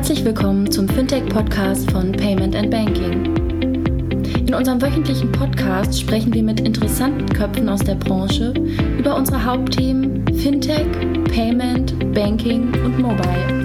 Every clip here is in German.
Herzlich willkommen zum Fintech-Podcast von Payment & Banking. In unserem wöchentlichen Podcast sprechen wir mit interessanten Köpfen aus der Branche über unsere Hauptthemen Fintech, Payment, Banking und Mobile.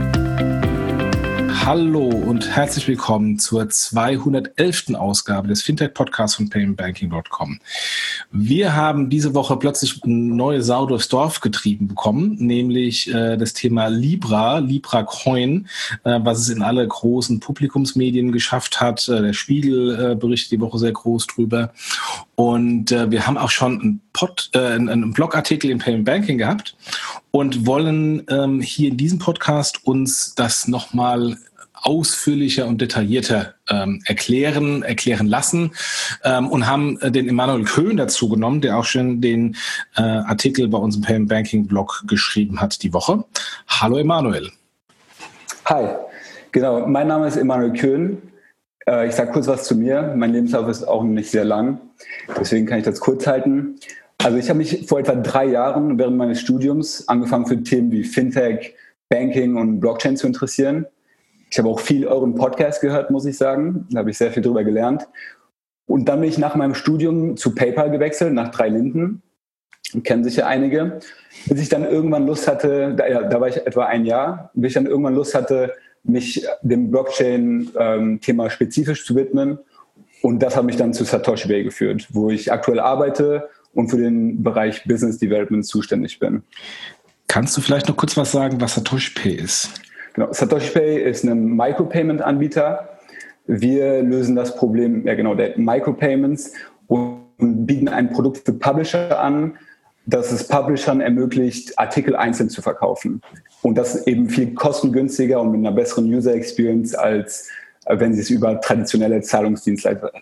Hallo und herzlich willkommen zur 211. Ausgabe des Fintech-Podcasts von paymentbanking.com. Wir haben diese Woche plötzlich eine neue Sau durchs Dorf getrieben bekommen, nämlich das Thema Libra Coin, was es in alle großen Publikumsmedien geschafft hat. Der Spiegel berichtet die Woche sehr groß drüber. Und wir haben auch schon einen Blogartikel im Payment Banking gehabt und wollen hier in diesem Podcast uns das nochmal ausführlicher und detaillierter erklären lassen und haben den Emanuel Köhn dazu genommen, der auch schon den Artikel bei unserem Payment Banking Blog geschrieben hat die Woche. Hallo Emanuel. Hi, genau, mein Name ist Emanuel Köhn. Ich sage kurz was zu mir. Mein Lebenslauf ist auch nicht sehr lang, deswegen kann ich das kurz halten. Also ich habe mich vor etwa 3 Jahren während meines Studiums angefangen für Themen wie Fintech, Banking und Blockchain zu interessieren. Ich habe auch viel euren Podcast gehört, muss ich sagen. Da habe ich sehr viel drüber gelernt. Und dann bin ich nach meinem Studium zu PayPal gewechselt, nach 3 Linden. Kennen sicher einige. Bis ich dann irgendwann Lust hatte, da war ich etwa 1 Jahr, bis ich dann irgendwann Lust hatte, mich dem Blockchain-Thema spezifisch zu widmen. Und das hat mich dann zu Satoshi Bay geführt, wo ich aktuell arbeite und für den Bereich Business Development zuständig bin. Kannst du vielleicht noch kurz was sagen, was Satoshi Pay ist? Genau, Satoshi Pay ist ein Micropayment-Anbieter. Wir lösen das Problem der Micropayments und bieten ein Produkt für Publisher an, das es Publishern ermöglicht, Artikel einzeln zu verkaufen. Und das eben viel kostengünstiger und mit einer besseren User Experience, als wenn sie es über traditionelle Zahlungsdienstleister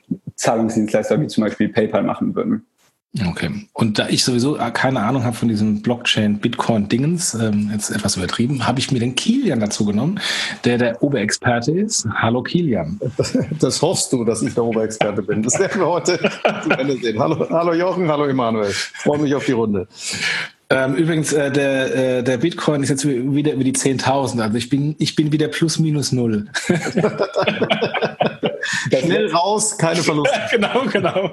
wie zum Beispiel PayPal machen würden. Okay. Und da ich sowieso keine Ahnung habe von diesem Blockchain-Bitcoin-Dingens, jetzt etwas übertrieben, habe ich mir den Kilian dazu genommen, der Oberexperte ist. Hallo Kilian. Das hoffst du, dass ich der Oberexperte bin. Das werden wir heute zu Ende sehen. Hallo Jochen, hallo Emanuel. Freue mich auf die Runde. Übrigens, der Bitcoin ist jetzt wieder über die 10.000. Also ich bin wieder plus minus null. Schnell raus, keine Verluste. Genau.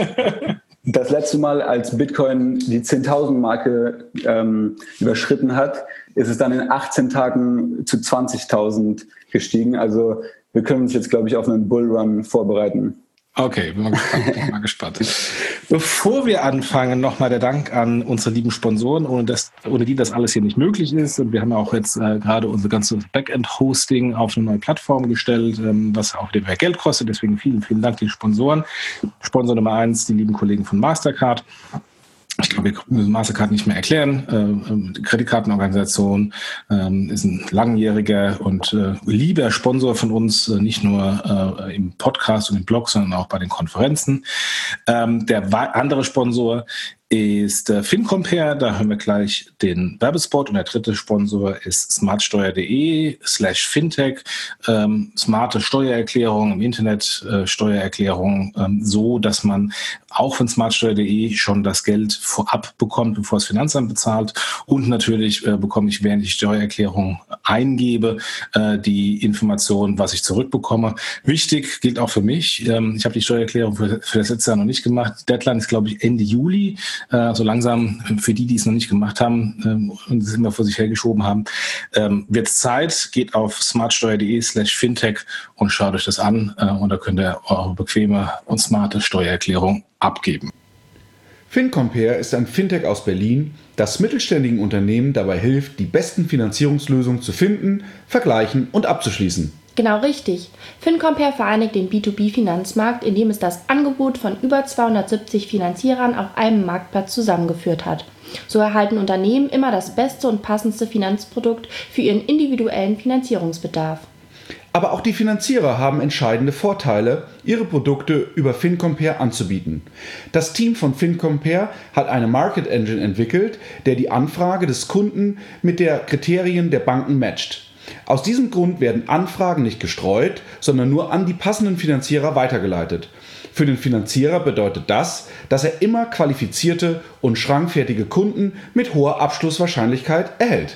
Das letzte Mal, als Bitcoin die 10.000-Marke überschritten hat, ist es dann in 18 Tagen zu 20.000 gestiegen. Also wir können uns jetzt, glaube ich, auf einen Bullrun vorbereiten. Okay, bin mal gespannt. Bevor wir anfangen, nochmal der Dank an unsere lieben Sponsoren, ohne die das alles hier nicht möglich ist. Und wir haben auch jetzt gerade unser ganzes Backend-Hosting auf eine neue Plattform gestellt, was auch mehr Geld kostet. Deswegen vielen, vielen Dank den Sponsoren. Sponsor Nummer 1, die lieben Kollegen von Mastercard. Ich glaube, wir müssen Mastercard nicht mehr erklären. Die Kreditkartenorganisation ist ein langjähriger und lieber Sponsor von uns, nicht nur im Podcast und im Blog, sondern auch bei den Konferenzen. Der andere Sponsor ist FinCompare, da hören wir gleich den Werbespot, und der dritte Sponsor ist smartsteuer.de/fintech, smarte Steuererklärung im Internet, Steuererklärung, so dass man auch von smartsteuer.de schon das Geld vorab bekommt, bevor das Finanzamt bezahlt, und natürlich bekomme ich, während ich Steuererklärung eingebe, die Information, was ich zurückbekomme. Wichtig gilt auch für mich, ich habe die Steuererklärung für das letzte Jahr noch nicht gemacht. Die Deadline ist, glaube ich, Ende Juli. So langsam, für die es noch nicht gemacht haben und es immer vor sich hergeschoben haben, wird es Zeit. Geht auf smartsteuer.de/fintech und schaut euch das an, und da könnt ihr eure bequeme und smarte Steuererklärung abgeben. FinCompare ist ein Fintech aus Berlin, das mittelständigen Unternehmen dabei hilft, die besten Finanzierungslösungen zu finden, vergleichen und abzuschließen. Genau richtig. FinCompare vereinigt den B2B-Finanzmarkt, indem es das Angebot von über 270 Finanzierern auf einem Marktplatz zusammengeführt hat. So erhalten Unternehmen immer das beste und passendste Finanzprodukt für ihren individuellen Finanzierungsbedarf. Aber auch die Finanzierer haben entscheidende Vorteile, ihre Produkte über FinCompare anzubieten. Das Team von FinCompare hat eine Market Engine entwickelt, der die Anfrage des Kunden mit den Kriterien der Banken matcht. Aus diesem Grund werden Anfragen nicht gestreut, sondern nur an die passenden Finanzierer weitergeleitet. Für den Finanzierer bedeutet das, dass er immer qualifizierte und schrankfertige Kunden mit hoher Abschlusswahrscheinlichkeit erhält.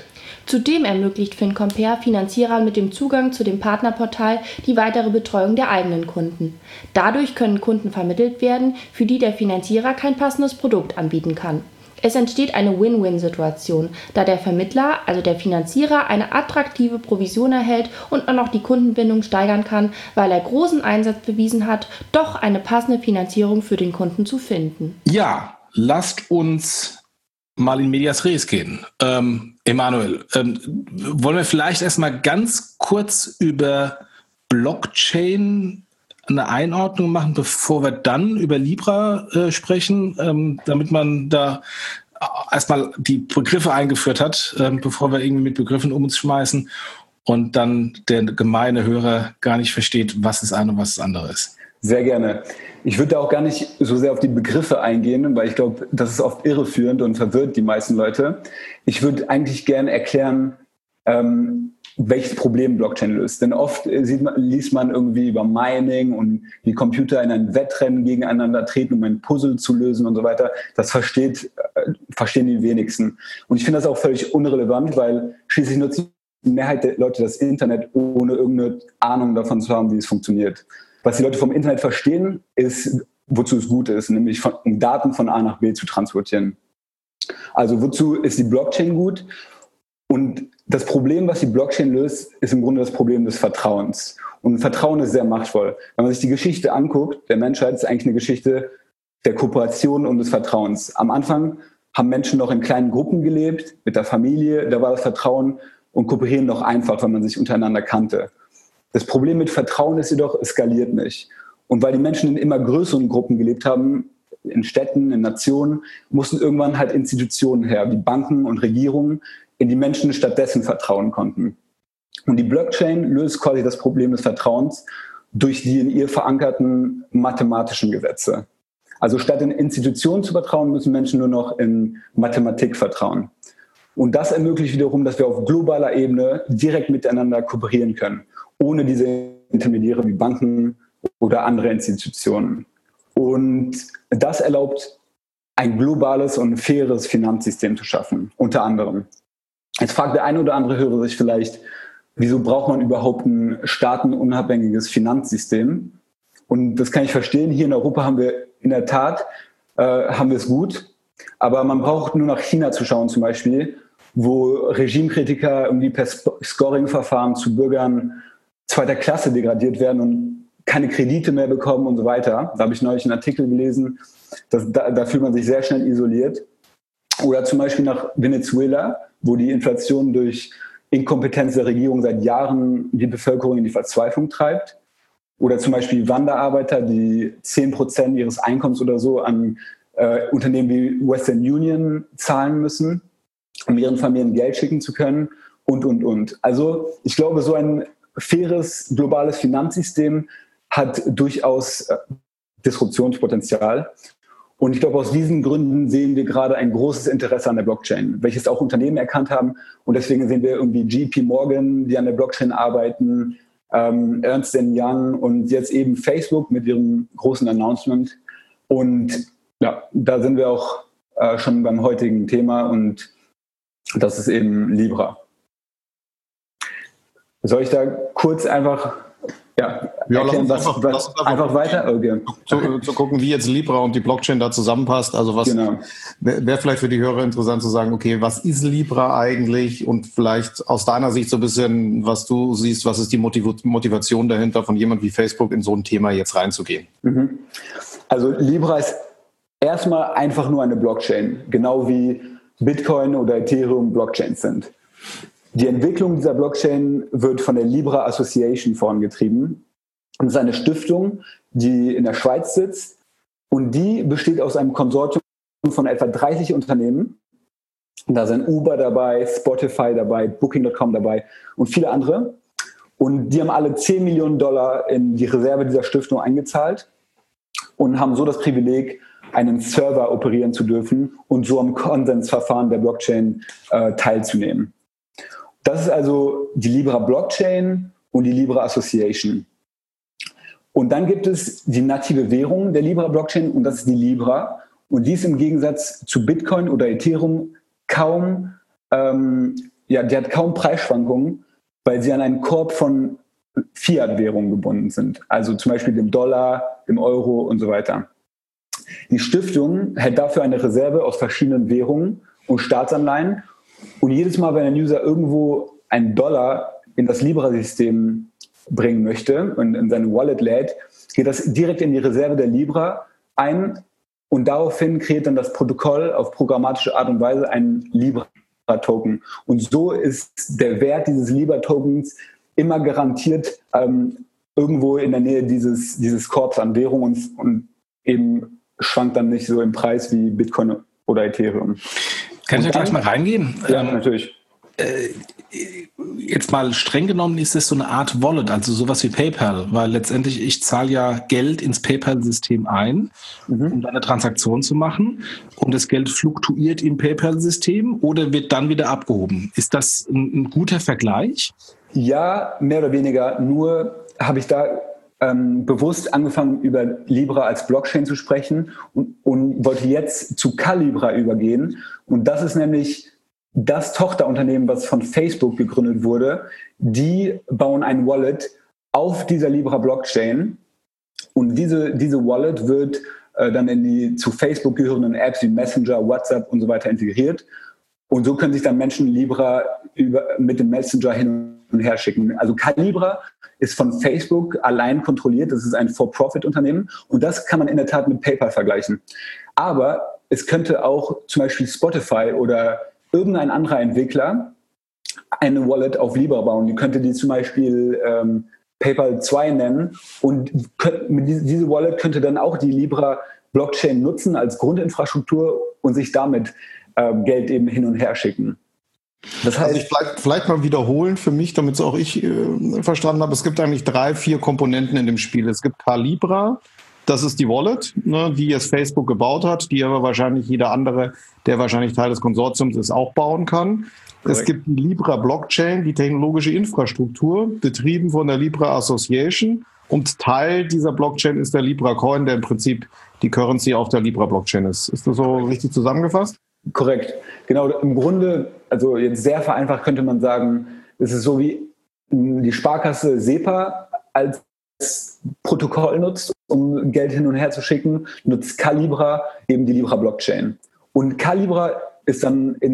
Zudem ermöglicht FinCompare Finanzierern mit dem Zugang zu dem Partnerportal die weitere Betreuung der eigenen Kunden. Dadurch können Kunden vermittelt werden, für die der Finanzierer kein passendes Produkt anbieten kann. Es entsteht eine Win-Win-Situation, da der Vermittler, also der Finanzierer, eine attraktive Provision erhält und auch noch die Kundenbindung steigern kann, weil er großen Einsatz bewiesen hat, doch eine passende Finanzierung für den Kunden zu finden. Ja, lasst uns mal in medias res gehen. Emanuel, wollen wir vielleicht erstmal ganz kurz über Blockchain eine Einordnung machen, bevor wir dann über Libra sprechen, damit man da erstmal die Begriffe eingeführt hat, bevor wir irgendwie mit Begriffen um uns schmeißen und dann der gemeine Hörer gar nicht versteht, was das eine und was das andere ist. Sehr gerne. Ich würde da auch gar nicht so sehr auf die Begriffe eingehen, weil ich glaube, das ist oft irreführend und verwirrt die meisten Leute. Ich würde eigentlich gerne erklären, welches Problem Blockchain löst. Denn oft liest man irgendwie über Mining und wie Computer in ein Wettrennen gegeneinander treten, um ein Puzzle zu lösen und so weiter. Das verstehen die wenigsten. Und ich finde das auch völlig unrelevant, weil schließlich nutzt die Mehrheit der Leute das Internet, ohne irgendeine Ahnung davon zu haben, wie es funktioniert. Was die Leute vom Internet verstehen, ist, wozu es gut ist, nämlich um Daten von A nach B zu transportieren. Also wozu ist die Blockchain gut? Und das Problem, was die Blockchain löst, ist im Grunde das Problem des Vertrauens. Und Vertrauen ist sehr machtvoll. Wenn man sich die Geschichte anguckt, der Menschheit ist eigentlich eine Geschichte der Kooperation und des Vertrauens. Am Anfang haben Menschen noch in kleinen Gruppen gelebt, mit der Familie, da war das Vertrauen und Kooperieren noch einfach, wenn man sich untereinander kannte. Das Problem mit Vertrauen ist jedoch, es skaliert nicht. Und weil die Menschen in immer größeren Gruppen gelebt haben, in Städten, in Nationen, mussten irgendwann halt Institutionen her, wie Banken und Regierungen, in die Menschen stattdessen vertrauen konnten. Und die Blockchain löst quasi das Problem des Vertrauens durch die in ihr verankerten mathematischen Gesetze. Also statt in Institutionen zu vertrauen, müssen Menschen nur noch in Mathematik vertrauen. Und das ermöglicht wiederum, dass wir auf globaler Ebene direkt miteinander kooperieren können, ohne diese Intermediäre wie Banken oder andere Institutionen. Und das erlaubt, ein globales und faires Finanzsystem zu schaffen, unter anderem. Jetzt fragt der eine oder andere Hörer sich vielleicht, wieso braucht man überhaupt ein staatenunabhängiges Finanzsystem? Und das kann ich verstehen. Hier in Europa haben wir in der Tat haben wir es gut. Aber man braucht nur nach China zu schauen zum Beispiel, wo Regimekritiker irgendwie per Scoring-Verfahren zu Bürgern zweiter Klasse degradiert werden und keine Kredite mehr bekommen und so weiter. Da habe ich neulich einen Artikel gelesen, da fühlt man sich sehr schnell isoliert. Oder zum Beispiel nach Venezuela, wo die Inflation durch Inkompetenz der Regierung seit Jahren die Bevölkerung in die Verzweiflung treibt. Oder zum Beispiel Wanderarbeiter, die 10% ihres Einkommens oder so an Unternehmen wie Western Union zahlen müssen, um ihren Familien Geld schicken zu können und. Also ich glaube, so ein faires, globales Finanzsystem hat durchaus Disruptionspotenzial. Und ich glaube, aus diesen Gründen sehen wir gerade ein großes Interesse an der Blockchain, welches auch Unternehmen erkannt haben. Und deswegen sehen wir irgendwie JP Morgan, die an der Blockchain arbeiten, Ernst & Young und jetzt eben Facebook mit ihrem großen Announcement. Und ja, da sind wir auch schon beim heutigen Thema und das ist eben Libra. Soll ich da kurz einfach erklären, einfach weiter? Okay. Zu gucken, wie jetzt Libra und die Blockchain da zusammenpasst. Also was wäre vielleicht für die Hörer interessant zu sagen, okay, was ist Libra eigentlich? Und vielleicht aus deiner Sicht so ein bisschen, was du siehst, was ist die Motivation dahinter von jemand wie Facebook in so ein Thema jetzt reinzugehen? Also Libra ist erstmal einfach nur eine Blockchain, genau wie Bitcoin oder Ethereum Blockchains sind. Die Entwicklung dieser Blockchain wird von der Libra Association vorangetrieben. Das ist eine Stiftung, die in der Schweiz sitzt und die besteht aus einem Konsortium von etwa 30 Unternehmen. Da sind Uber dabei, Spotify dabei, Booking.com dabei und viele andere. Und die haben alle $10 Millionen in die Reserve dieser Stiftung eingezahlt und haben so das Privileg, einen Server operieren zu dürfen und so am Konsensverfahren der Blockchain teilzunehmen. Das ist also die Libra Blockchain und die Libra Association. Und dann gibt es die native Währung der Libra Blockchain und das ist die Libra. Und die ist im Gegensatz zu Bitcoin oder Ethereum kaum die hat kaum Preisschwankungen, weil sie an einen Korb von Fiat-Währungen gebunden sind. Also zum Beispiel dem Dollar, dem Euro und so weiter. Die Stiftung hält dafür eine Reserve aus verschiedenen Währungen und Staatsanleihen. Und jedes Mal, wenn ein User irgendwo einen Dollar in das Libra-System bringen möchte und in seine Wallet lädt, geht das direkt in die Reserve der Libra ein und daraufhin kreiert dann das Protokoll auf programmatische Art und Weise einen Libra-Token. Und so ist der Wert dieses Libra-Tokens immer garantiert irgendwo in der Nähe dieses Korbs an Währung und eben schwankt dann nicht so im Preis wie Bitcoin oder Ethereum. Kann ich da gleich mal reingehen? Ja, natürlich. Jetzt mal streng genommen ist es so eine Art Wallet, also sowas wie PayPal, weil letztendlich ich zahle ja Geld ins PayPal-System ein, um dann eine Transaktion zu machen und das Geld fluktuiert im PayPal-System oder wird dann wieder abgehoben. Ist das ein guter Vergleich? Ja, mehr oder weniger. Nur habe ich da bewusst angefangen, über Libra als Blockchain zu sprechen und wollte jetzt zu Calibra übergehen. Und das ist nämlich das Tochterunternehmen, was von Facebook gegründet wurde. Die bauen ein Wallet auf dieser Libra-Blockchain. Und diese Wallet wird dann in die zu Facebook gehörenden Apps wie Messenger, WhatsApp und so weiter integriert. Und so können sich dann Menschen Libra mit dem Messenger hin und her schicken. Also Calibra ist von Facebook allein kontrolliert. Das ist ein For-Profit-Unternehmen. Und das kann man in der Tat mit PayPal vergleichen. Aber es könnte auch zum Beispiel Spotify oder irgendein anderer Entwickler eine Wallet auf Libra bauen. Die könnte die zum Beispiel PayPal 2 nennen. Und diese Wallet könnte dann auch die Libra-Blockchain nutzen als Grundinfrastruktur und sich damit Geld eben hin und her schicken. Das heißt, also ich vielleicht mal wiederholen für mich, damit es auch ich verstanden habe. Es gibt eigentlich 3-4 Komponenten in dem Spiel. Es gibt Calibra, das ist die Wallet, ne, die jetzt Facebook gebaut hat, die aber wahrscheinlich jeder andere, der wahrscheinlich Teil des Konsortiums ist, auch bauen kann. Correct. Es gibt die Libra Blockchain, die technologische Infrastruktur, betrieben von der Libra Association. Und Teil dieser Blockchain ist der Libra Coin, der im Prinzip die Currency auf der Libra Blockchain ist. Ist das so richtig zusammengefasst? Korrekt. Genau, im Grunde, also jetzt sehr vereinfacht könnte man sagen, es ist so wie die Sparkasse SEPA als Protokoll nutzt, um Geld hin und her zu schicken, nutzt Calibra eben die Libra Blockchain. Und Calibra ist dann in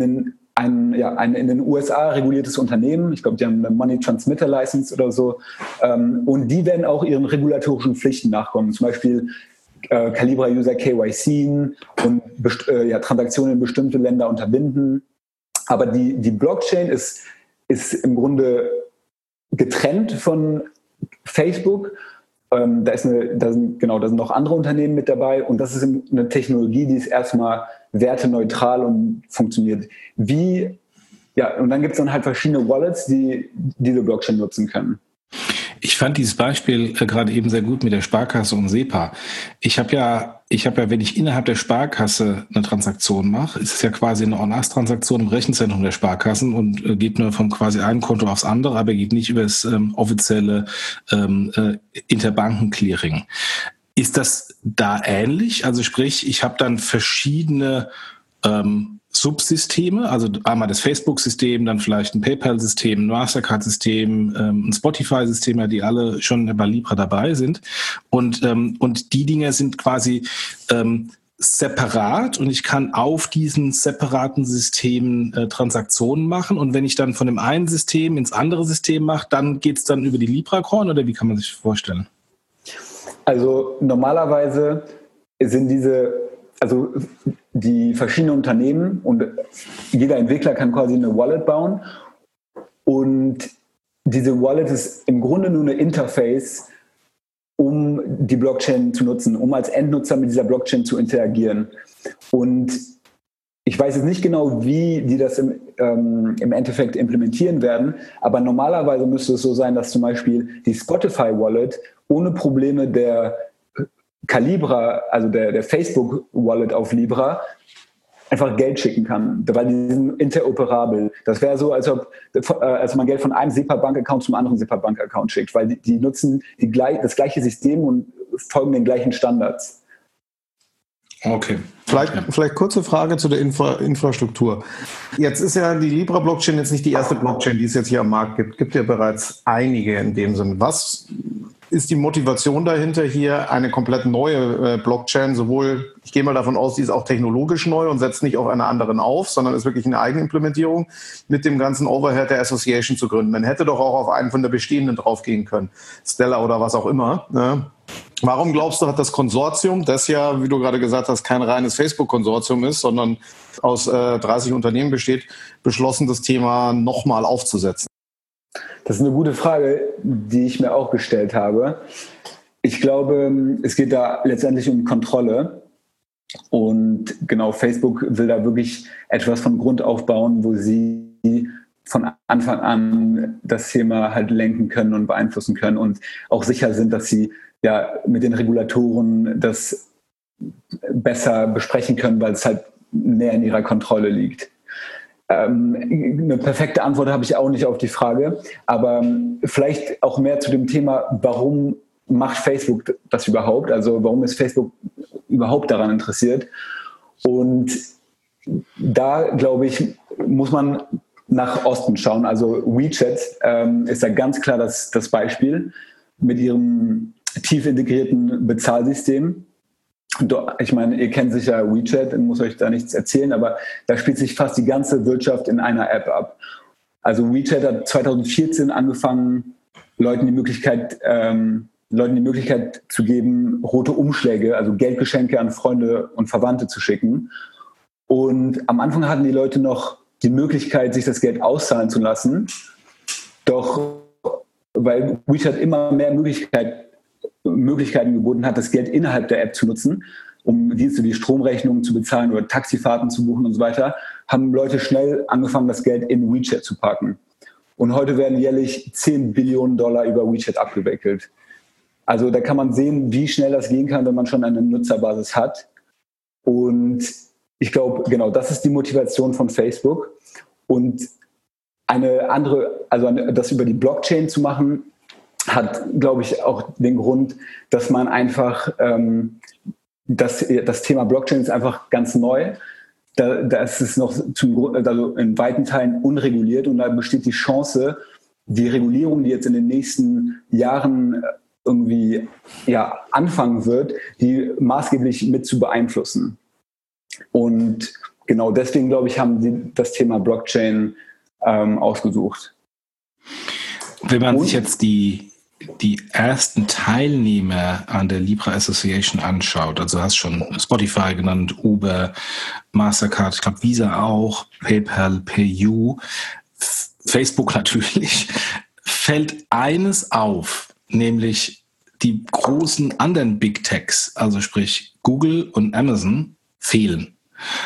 den USA reguliertes Unternehmen. Ich glaube, die haben eine Money Transmitter License oder so. Und die werden auch ihren regulatorischen Pflichten nachkommen. Zum Beispiel Calibra-User KYC und Transaktionen in bestimmte Länder unterbinden. Aber die Blockchain ist im Grunde getrennt von Facebook. Da sind noch andere Unternehmen mit dabei und das ist eine Technologie, die ist erstmal werteneutral und funktioniert. Und dann gibt es dann halt verschiedene Wallets, die diese Blockchain nutzen können. Ich fand dieses Beispiel gerade eben sehr gut mit der Sparkasse und SEPA. Ich habe ja, wenn ich innerhalb der Sparkasse eine Transaktion mache, ist es ja quasi eine On-Us-Transaktion im Rechenzentrum der Sparkassen und geht nur vom quasi einen Konto aufs andere, aber geht nicht über das offizielle Interbanken-Clearing. Ist das da ähnlich? Also sprich, ich habe dann verschiedene Subsysteme, also einmal das Facebook-System, dann vielleicht ein PayPal-System, ein Mastercard-System, ein Spotify-System, die alle schon bei Libra dabei sind. Und die Dinge sind quasi separat und ich kann auf diesen separaten Systemen Transaktionen machen. Und wenn ich dann von dem einen System ins andere System mache, dann geht es dann über die Libra-Coin oder wie kann man sich das vorstellen? Also normalerweise sind die verschiedenen Unternehmen und jeder Entwickler kann quasi eine Wallet bauen und diese Wallet ist im Grunde nur eine Interface, um die Blockchain zu nutzen, um als Endnutzer mit dieser Blockchain zu interagieren. Und ich weiß jetzt nicht genau, wie die das im Endeffekt implementieren werden, aber normalerweise müsste es so sein, dass zum Beispiel die Spotify Wallet ohne Probleme der Calibra, also der Facebook-Wallet auf Libra, einfach Geld schicken kann, weil die sind interoperabel. Das wäre so, als man Geld von einem SEPA-Bank-Account zum anderen SEPA-Bank-Account schickt, weil die nutzen das gleiche System und folgen den gleichen Standards. Okay. Vielleicht kurze Frage zu der Infrastruktur. Jetzt ist ja die Libra-Blockchain jetzt nicht die erste Blockchain, die es jetzt hier am Markt gibt. Gibt ja bereits einige in dem Sinn. Was ist die Motivation dahinter, hier eine komplett neue Blockchain, sowohl, ich gehe mal davon aus, die ist auch technologisch neu und setzt nicht auf einer anderen auf, sondern ist wirklich eine Eigenimplementierung, mit dem ganzen Overhead der Association zu gründen? Man hätte doch auch auf einen von der bestehenden draufgehen können, Stellar oder was auch immer, ne? Warum glaubst du, hat das Konsortium, das ja, wie du gerade gesagt hast, kein reines Facebook-Konsortium ist, sondern aus 30 Unternehmen besteht, beschlossen, das Thema nochmal aufzusetzen? Das ist eine gute Frage, die ich mir auch gestellt habe. Ich glaube, es geht da letztendlich um Kontrolle. Und genau, Facebook will da wirklich etwas von Grund aufbauen, wo sie von Anfang an das Thema halt lenken können und beeinflussen können und auch sicher sind, dass sie ja mit den Regulatoren das besser besprechen können, weil es halt näher in ihrer Kontrolle liegt. Eine perfekte Antwort habe ich auch nicht auf die Frage, aber vielleicht auch mehr zu dem Thema, warum macht Facebook das überhaupt? Also warum ist Facebook überhaupt daran interessiert? Und da, glaube ich, muss man nach Osten schauen. Also WeChat ist da ganz klar das Beispiel mit ihrem tief integrierten Bezahlsystem. Ich meine, ihr kennt sicher WeChat, muss euch da nichts erzählen, aber da spielt sich fast die ganze Wirtschaft in einer App ab. Also WeChat hat 2014 angefangen, Leuten die Möglichkeit zu geben, rote Umschläge, also Geldgeschenke an Freunde und Verwandte zu schicken. Und am Anfang hatten die Leute noch die Möglichkeit, sich das Geld auszahlen zu lassen. Doch weil WeChat immer mehr Möglichkeiten geboten hat, das Geld innerhalb der App zu nutzen, um Dienste wie Stromrechnungen zu bezahlen oder Taxifahrten zu buchen und so weiter, haben Leute schnell angefangen, das Geld in WeChat zu parken. Und heute werden jährlich 10 Billionen Dollar über WeChat abgewickelt. Also da kann man sehen, wie schnell das gehen kann, wenn man schon eine Nutzerbasis hat. Und ich glaube, genau, das ist die Motivation von Facebook. Und eine andere, also das über die Blockchain zu machen, hat, glaube ich, auch den Grund, dass man einfach, das Thema Blockchain ist einfach ganz neu. Da ist es noch also in weiten Teilen unreguliert und da besteht die Chance, die Regulierung, die jetzt in den nächsten Jahren irgendwie anfangen wird, die maßgeblich mit zu beeinflussen. Und genau deswegen, glaube ich, haben sie das Thema Blockchain ausgesucht. Wenn man sich jetzt die ersten Teilnehmer an der Libra Association anschaut, also du hast schon Spotify genannt, Uber, Mastercard, ich glaube Visa auch, PayPal, PayU, Facebook natürlich, fällt eines auf, nämlich die großen anderen Big Techs, also sprich Google und Amazon, fehlen.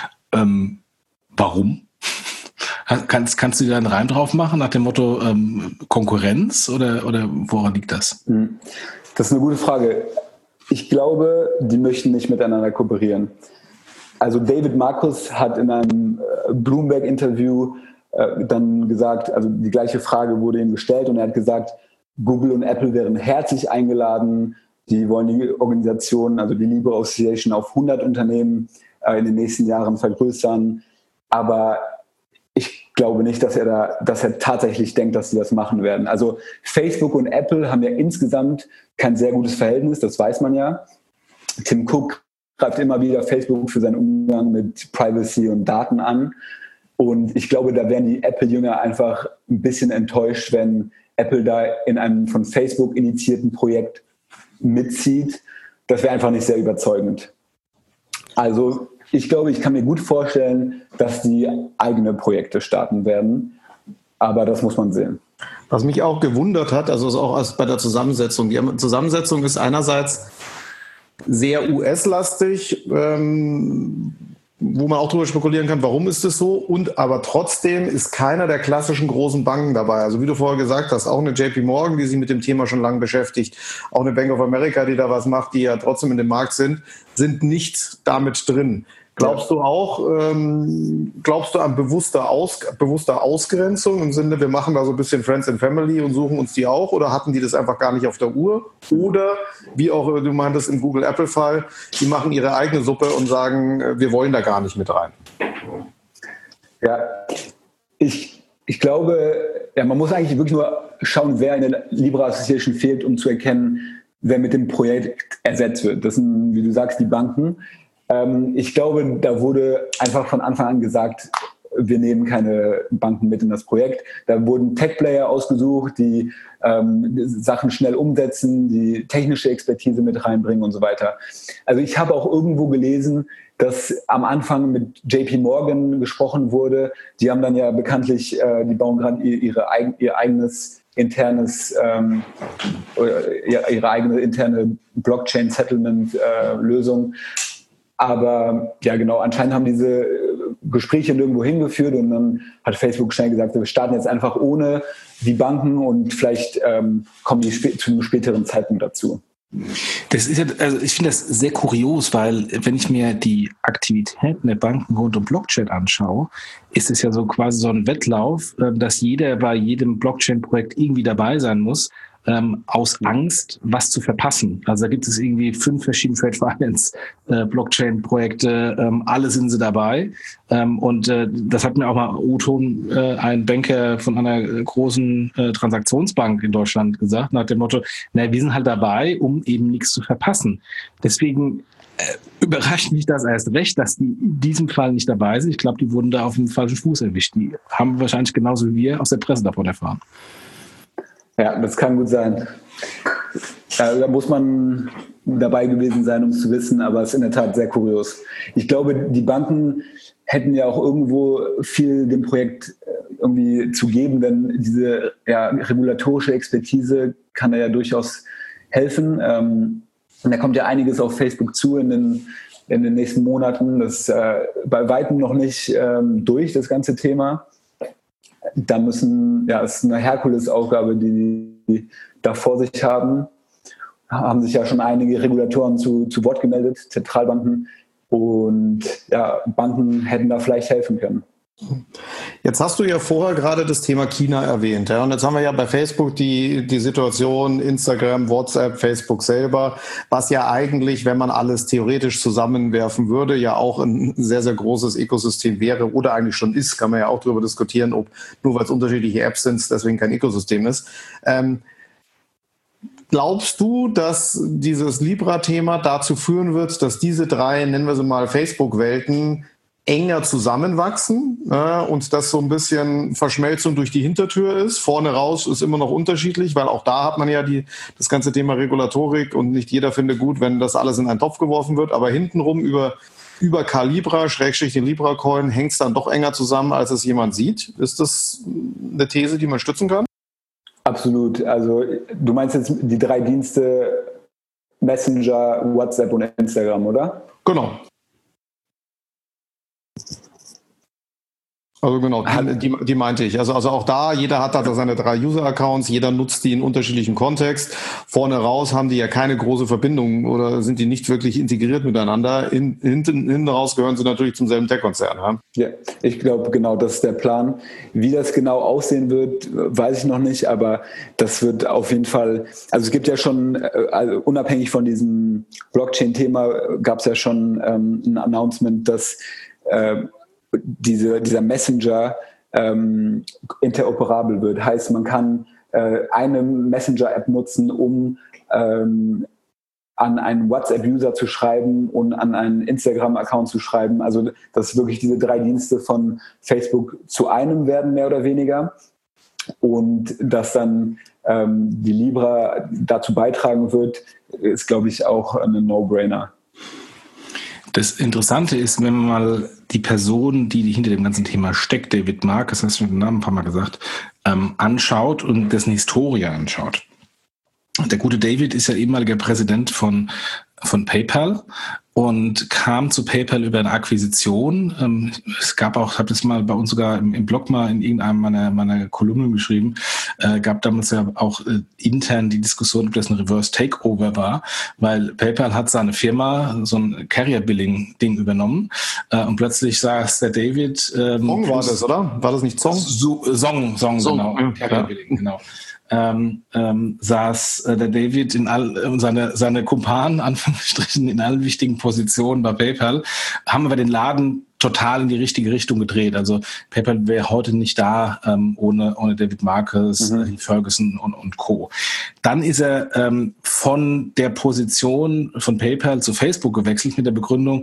Warum? Kannst du da einen Reim drauf machen nach dem Motto Konkurrenz oder woran liegt das? Das ist eine gute Frage. Ich glaube, die möchten nicht miteinander kooperieren. Also David Marcus hat in einem Bloomberg-Interview dann gesagt, also die gleiche Frage wurde ihm gestellt und er hat gesagt, Google und Apple wären herzlich eingeladen. Die wollen die Organisation, also die Libra Association, auf 100 Unternehmen in den nächsten Jahren vergrößern. Aber ich glaube nicht, dass er tatsächlich denkt, dass sie das machen werden. Also Facebook und Apple haben ja insgesamt kein sehr gutes Verhältnis, das weiß man ja. Tim Cook greift immer wieder Facebook für seinen Umgang mit Privacy und Daten an. Und ich glaube, da wären die Apple-Jünger einfach ein bisschen enttäuscht, wenn Apple da in einem von Facebook initiierten Projekt mitzieht. Das wäre einfach nicht sehr überzeugend. Also ich glaube, ich kann mir gut vorstellen, dass die eigene Projekte starten werden. Aber das muss man sehen. Was mich auch gewundert hat, also ist auch bei der Zusammensetzung. Die Zusammensetzung ist einerseits sehr US-lastig, wo man auch darüber spekulieren kann, warum ist es so. Und aber trotzdem ist keiner der klassischen großen Banken dabei. Also wie du vorher gesagt hast, auch eine JP Morgan, die sich mit dem Thema schon lange beschäftigt, auch eine Bank of America, die da was macht, die ja trotzdem in dem Markt sind nicht damit drin. Glaubst du auch, glaubst du an bewusster Ausgrenzung im Sinne, wir machen da so ein bisschen Friends and Family und suchen uns die auch, oder hatten die das einfach gar nicht auf der Uhr? Oder, wie auch du meintest im Google-Apple-Fall, die machen ihre eigene Suppe und sagen, wir wollen da gar nicht mit rein? Ja, ich glaube, man muss eigentlich wirklich nur schauen, wer in der Libra Association fehlt, um zu erkennen, wer mit dem Projekt ersetzt wird. Das sind, wie du sagst, die Banken. Ich glaube, da wurde einfach von Anfang an gesagt, wir nehmen keine Banken mit in das Projekt. Da wurden Tech-Player ausgesucht, die Sachen schnell umsetzen, die technische Expertise mit reinbringen und so weiter. Also ich habe auch irgendwo gelesen, dass am Anfang mit JP Morgan gesprochen wurde. Die haben dann ja bekanntlich, die bauen gerade ihre eigene interne Blockchain-Settlement-Lösung. Aber ja genau, anscheinend haben diese Gespräche nirgendwo hingeführt und dann hat Facebook schnell gesagt, wir starten jetzt einfach ohne die Banken und vielleicht kommen die zu einem späteren Zeitpunkt dazu. Das ist ja, also ich finde das sehr kurios, weil wenn ich mir die Aktivitäten der Banken rund um Blockchain anschaue, ist es ja so quasi so ein Wettlauf, dass jeder bei jedem Blockchain-Projekt irgendwie dabei sein muss, aus Angst, was zu verpassen. Also da gibt es irgendwie 5 verschiedene Trade Finance Blockchain-Projekte, alle sind sie dabei. Und das hat mir auch mal O-Ton, ein Banker von einer großen Transaktionsbank in Deutschland gesagt, nach dem Motto, wir sind halt dabei, um eben nichts zu verpassen. Deswegen überrascht mich das erst recht, dass die in diesem Fall nicht dabei sind. Ich glaube, die wurden da auf dem falschen Fuß erwischt. Die haben wahrscheinlich genauso wie wir aus der Presse davon erfahren. Ja, das kann gut sein. Da muss man dabei gewesen sein, um es zu wissen, aber es ist in der Tat sehr kurios. Ich glaube, die Banken hätten ja auch irgendwo viel dem Projekt irgendwie zu geben, denn diese regulatorische Expertise kann da ja durchaus helfen. Und da kommt ja einiges auf Facebook zu in den nächsten Monaten. Das ist bei weitem noch nicht durch, das ganze Thema. Da es ist eine Herkulesaufgabe, die da vor sich haben sich ja schon einige Regulatoren zu Wort gemeldet, Zentralbanken, und Banken hätten da vielleicht helfen können. Jetzt hast du ja vorher gerade das Thema China erwähnt. Ja? Und jetzt haben wir ja bei Facebook die Situation, Instagram, WhatsApp, Facebook selber, was ja eigentlich, wenn man alles theoretisch zusammenwerfen würde, ja auch ein sehr, sehr großes Ökosystem wäre oder eigentlich schon ist. Kann man ja auch darüber diskutieren, ob nur weil es unterschiedliche Apps sind, deswegen kein Ökosystem ist. Glaubst du, dass dieses Libra-Thema dazu führen wird, dass diese 3, nennen wir sie mal Facebook-Welten, enger zusammenwachsen und das so ein bisschen Verschmelzung durch die Hintertür ist? Vorne raus ist immer noch unterschiedlich, weil auch da hat man ja das ganze Thema Regulatorik und nicht jeder findet gut, wenn das alles in einen Topf geworfen wird, aber hintenrum über Calibra, / den Libra-Coin, hängt es dann doch enger zusammen, als es jemand sieht. Ist das eine These, die man stützen kann? Absolut. Also du meinst jetzt die 3 Dienste Messenger, WhatsApp und Instagram, oder? Genau. Also genau, die meinte ich. Also auch da, jeder hat da seine 3 User-Accounts, jeder nutzt die in unterschiedlichem Kontext. Vorne raus haben die ja keine große Verbindung oder sind die nicht wirklich integriert miteinander. Hinten raus gehören sie natürlich zum selben Tech-Konzern. Ja, ich glaube, genau, das ist der Plan. Wie das genau aussehen wird, weiß ich noch nicht, aber das wird auf jeden Fall, also es gibt ja schon, also unabhängig von diesem Blockchain-Thema, gab es ja schon ein Announcement, dass dieser Messenger interoperabel wird. Heißt, man kann eine Messenger-App nutzen, um an einen WhatsApp-User zu schreiben und an einen Instagram-Account zu schreiben. Also dass wirklich diese 3 Dienste von Facebook zu einem werden, mehr oder weniger. Und dass dann die Libra dazu beitragen wird, ist, glaube ich, auch ein No-Brainer. Das Interessante ist, wenn man mal die Person, die hinter dem ganzen Thema steckt, David Mark, das hast du den Namen ein paar Mal gesagt, anschaut und dessen Historie anschaut. Der gute David ist ja ehemaliger Präsident von PayPal und kam zu PayPal über eine Akquisition. Es gab auch, ich habe das mal bei uns sogar im Blog mal in irgendeinem meiner Kolumnen geschrieben, Gab damals ja auch intern die Diskussion, ob das ein Reverse Takeover war, weil PayPal hat seine Firma, so ein Carrier-Billing-Ding übernommen und plötzlich saß der David... Zong war das, oder? War das nicht Zong? Song, genau. Ja. Carrier-Billing, genau. Saß der David und seine Kumpanen, Anführungsstrichen, in allen wichtigen Positionen bei PayPal, haben aber den Laden total in die richtige Richtung gedreht. Also PayPal wäre heute nicht da ohne David Marcus, Ferguson und Co. Dann ist er von der Position von PayPal zu Facebook gewechselt mit der Begründung,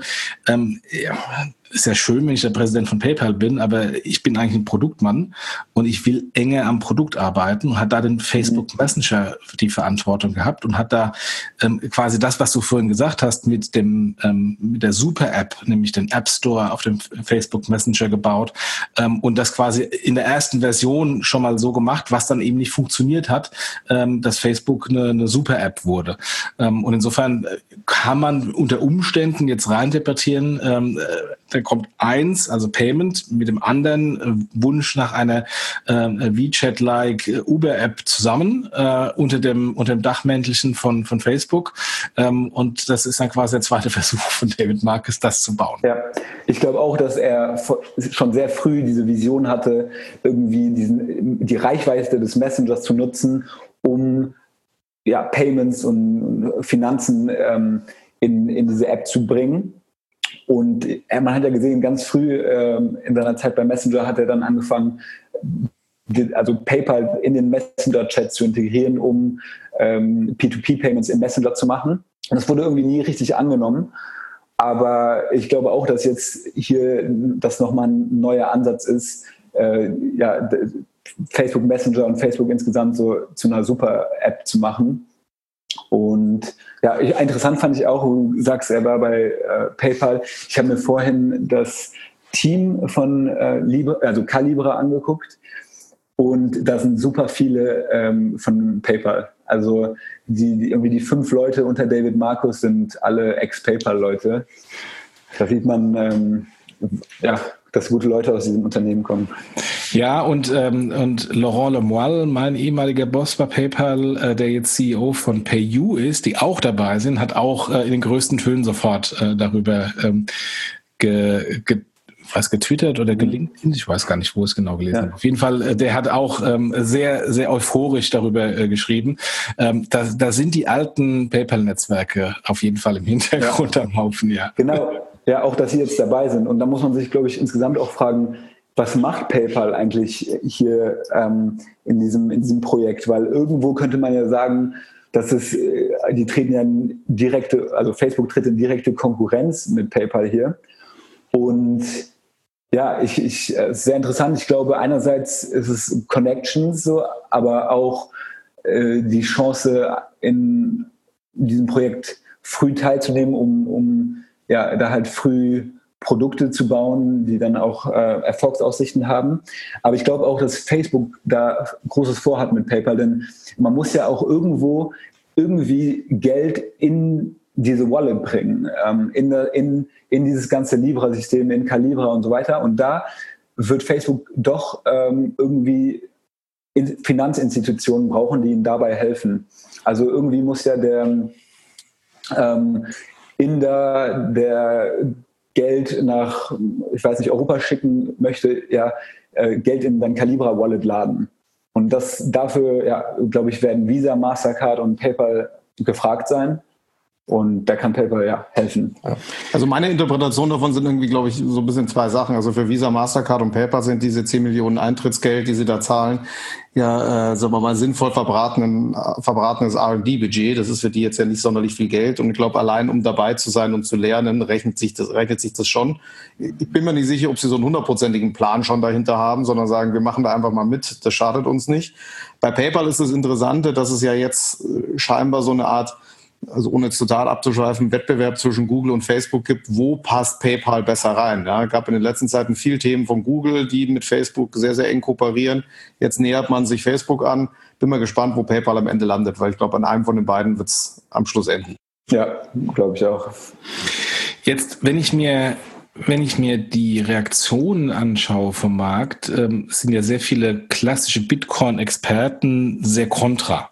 ist ja schön, wenn ich der Präsident von PayPal bin, aber ich bin eigentlich ein Produktmann und ich will enger am Produkt arbeiten und hat da den Facebook Messenger die Verantwortung gehabt und hat da quasi das, was du vorhin gesagt hast, mit der Super-App, nämlich den App Store auf dem Facebook Messenger gebaut und das quasi in der ersten Version schon mal so gemacht, was dann eben nicht funktioniert hat, dass Facebook eine Super-App wurde. Und insofern kann man unter Umständen jetzt reininterpretieren, da kommt eins, also Payment, mit dem anderen Wunsch nach einer WeChat-like Uber-App zusammen unter dem Dachmäntelchen von Facebook. Und das ist dann quasi der zweite Versuch von David Marcus, das zu bauen. Ja, ich glaube auch, dass er schon sehr früh diese Vision hatte, irgendwie die Reichweite des Messengers zu nutzen, um Payments und Finanzen in diese App zu bringen. Und man hat ja gesehen, ganz früh in seiner Zeit beim Messenger hat er dann angefangen, also PayPal in den Messenger-Chat zu integrieren, um P2P-Payments im Messenger zu machen. Und das wurde irgendwie nie richtig angenommen. Aber ich glaube auch, dass jetzt hier das nochmal ein neuer Ansatz ist, Facebook Messenger und Facebook insgesamt so zu einer Super-App zu machen. Und ja, interessant fand ich auch, du sagst, er war bei PayPal. Ich habe mir vorhin das Team von Calibra angeguckt und da sind super viele von PayPal. Also die 5 Leute unter David Marcus sind alle Ex-PayPal-Leute. Da sieht man, dass gute Leute aus diesem Unternehmen kommen. Ja, und Laurent Lemoyle, mein ehemaliger Boss bei PayPal, der jetzt CEO von PayU ist, die auch dabei sind, hat auch in den größten Tönen sofort darüber getwittert oder gelinkt, ich weiß gar nicht, wo es genau gelesen habe. Auf jeden Fall, der hat auch sehr, sehr euphorisch darüber geschrieben. Da sind die alten PayPal-Netzwerke auf jeden Fall im Hintergrund am Haufen, ja. Genau, ja, auch, dass sie jetzt dabei sind. Und da muss man sich, glaube ich, insgesamt auch fragen, was macht PayPal eigentlich hier in diesem Projekt? Weil irgendwo könnte man ja sagen, dass die treten ja also Facebook tritt in direkte Konkurrenz mit PayPal hier. Und ja, sehr interessant. Ich glaube, einerseits ist es Connections so, aber auch die Chance, in diesem Projekt früh teilzunehmen, um da halt früh Produkte zu bauen, die dann auch Erfolgsaussichten haben. Aber ich glaube auch, dass Facebook da Großes vorhat mit PayPal, denn man muss ja auch irgendwie Geld in diese Wallet bringen, in dieses ganze Libra-System, in Calibra und so weiter. Und da wird Facebook doch irgendwie Finanzinstitutionen brauchen, die ihnen dabei helfen. Also irgendwie muss ja der Inder, der Geld nach, ich weiß nicht, Europa schicken möchte, Geld in sein Calibra-Wallet laden. Und dafür, glaube ich, werden Visa, Mastercard und PayPal gefragt sein. Und da kann PayPal helfen. Also meine Interpretation davon sind irgendwie, glaube ich, so ein bisschen 2 Sachen. Also für Visa, Mastercard und PayPal sind diese 10 Millionen Eintrittsgeld, die sie da zahlen, sagen wir mal, sinnvoll verbratenes R&D-Budget. Das ist für die jetzt ja nicht sonderlich viel Geld. Und ich glaube, allein um dabei zu sein und zu lernen, rechnet sich das schon. Ich bin mir nicht sicher, ob sie so einen 100%igen Plan schon dahinter haben, sondern sagen, wir machen da einfach mal mit. Das schadet uns nicht. Bei PayPal ist das Interessante, dass es ja jetzt scheinbar so eine Art, also ohne jetzt total abzuschweifen, Wettbewerb zwischen Google und Facebook gibt, wo passt PayPal besser rein. Ja, gab in den letzten Zeiten viel Themen von Google, die mit Facebook sehr, sehr eng kooperieren. Jetzt nähert man sich Facebook an. Bin mal gespannt, wo PayPal am Ende landet, weil ich glaube, an einem von den beiden wird es am Schluss enden. Ja, glaube ich auch. Jetzt, wenn ich mir Wenn ich mir die Reaktionen anschaue vom Markt, sind ja sehr viele klassische Bitcoin-Experten sehr kontra.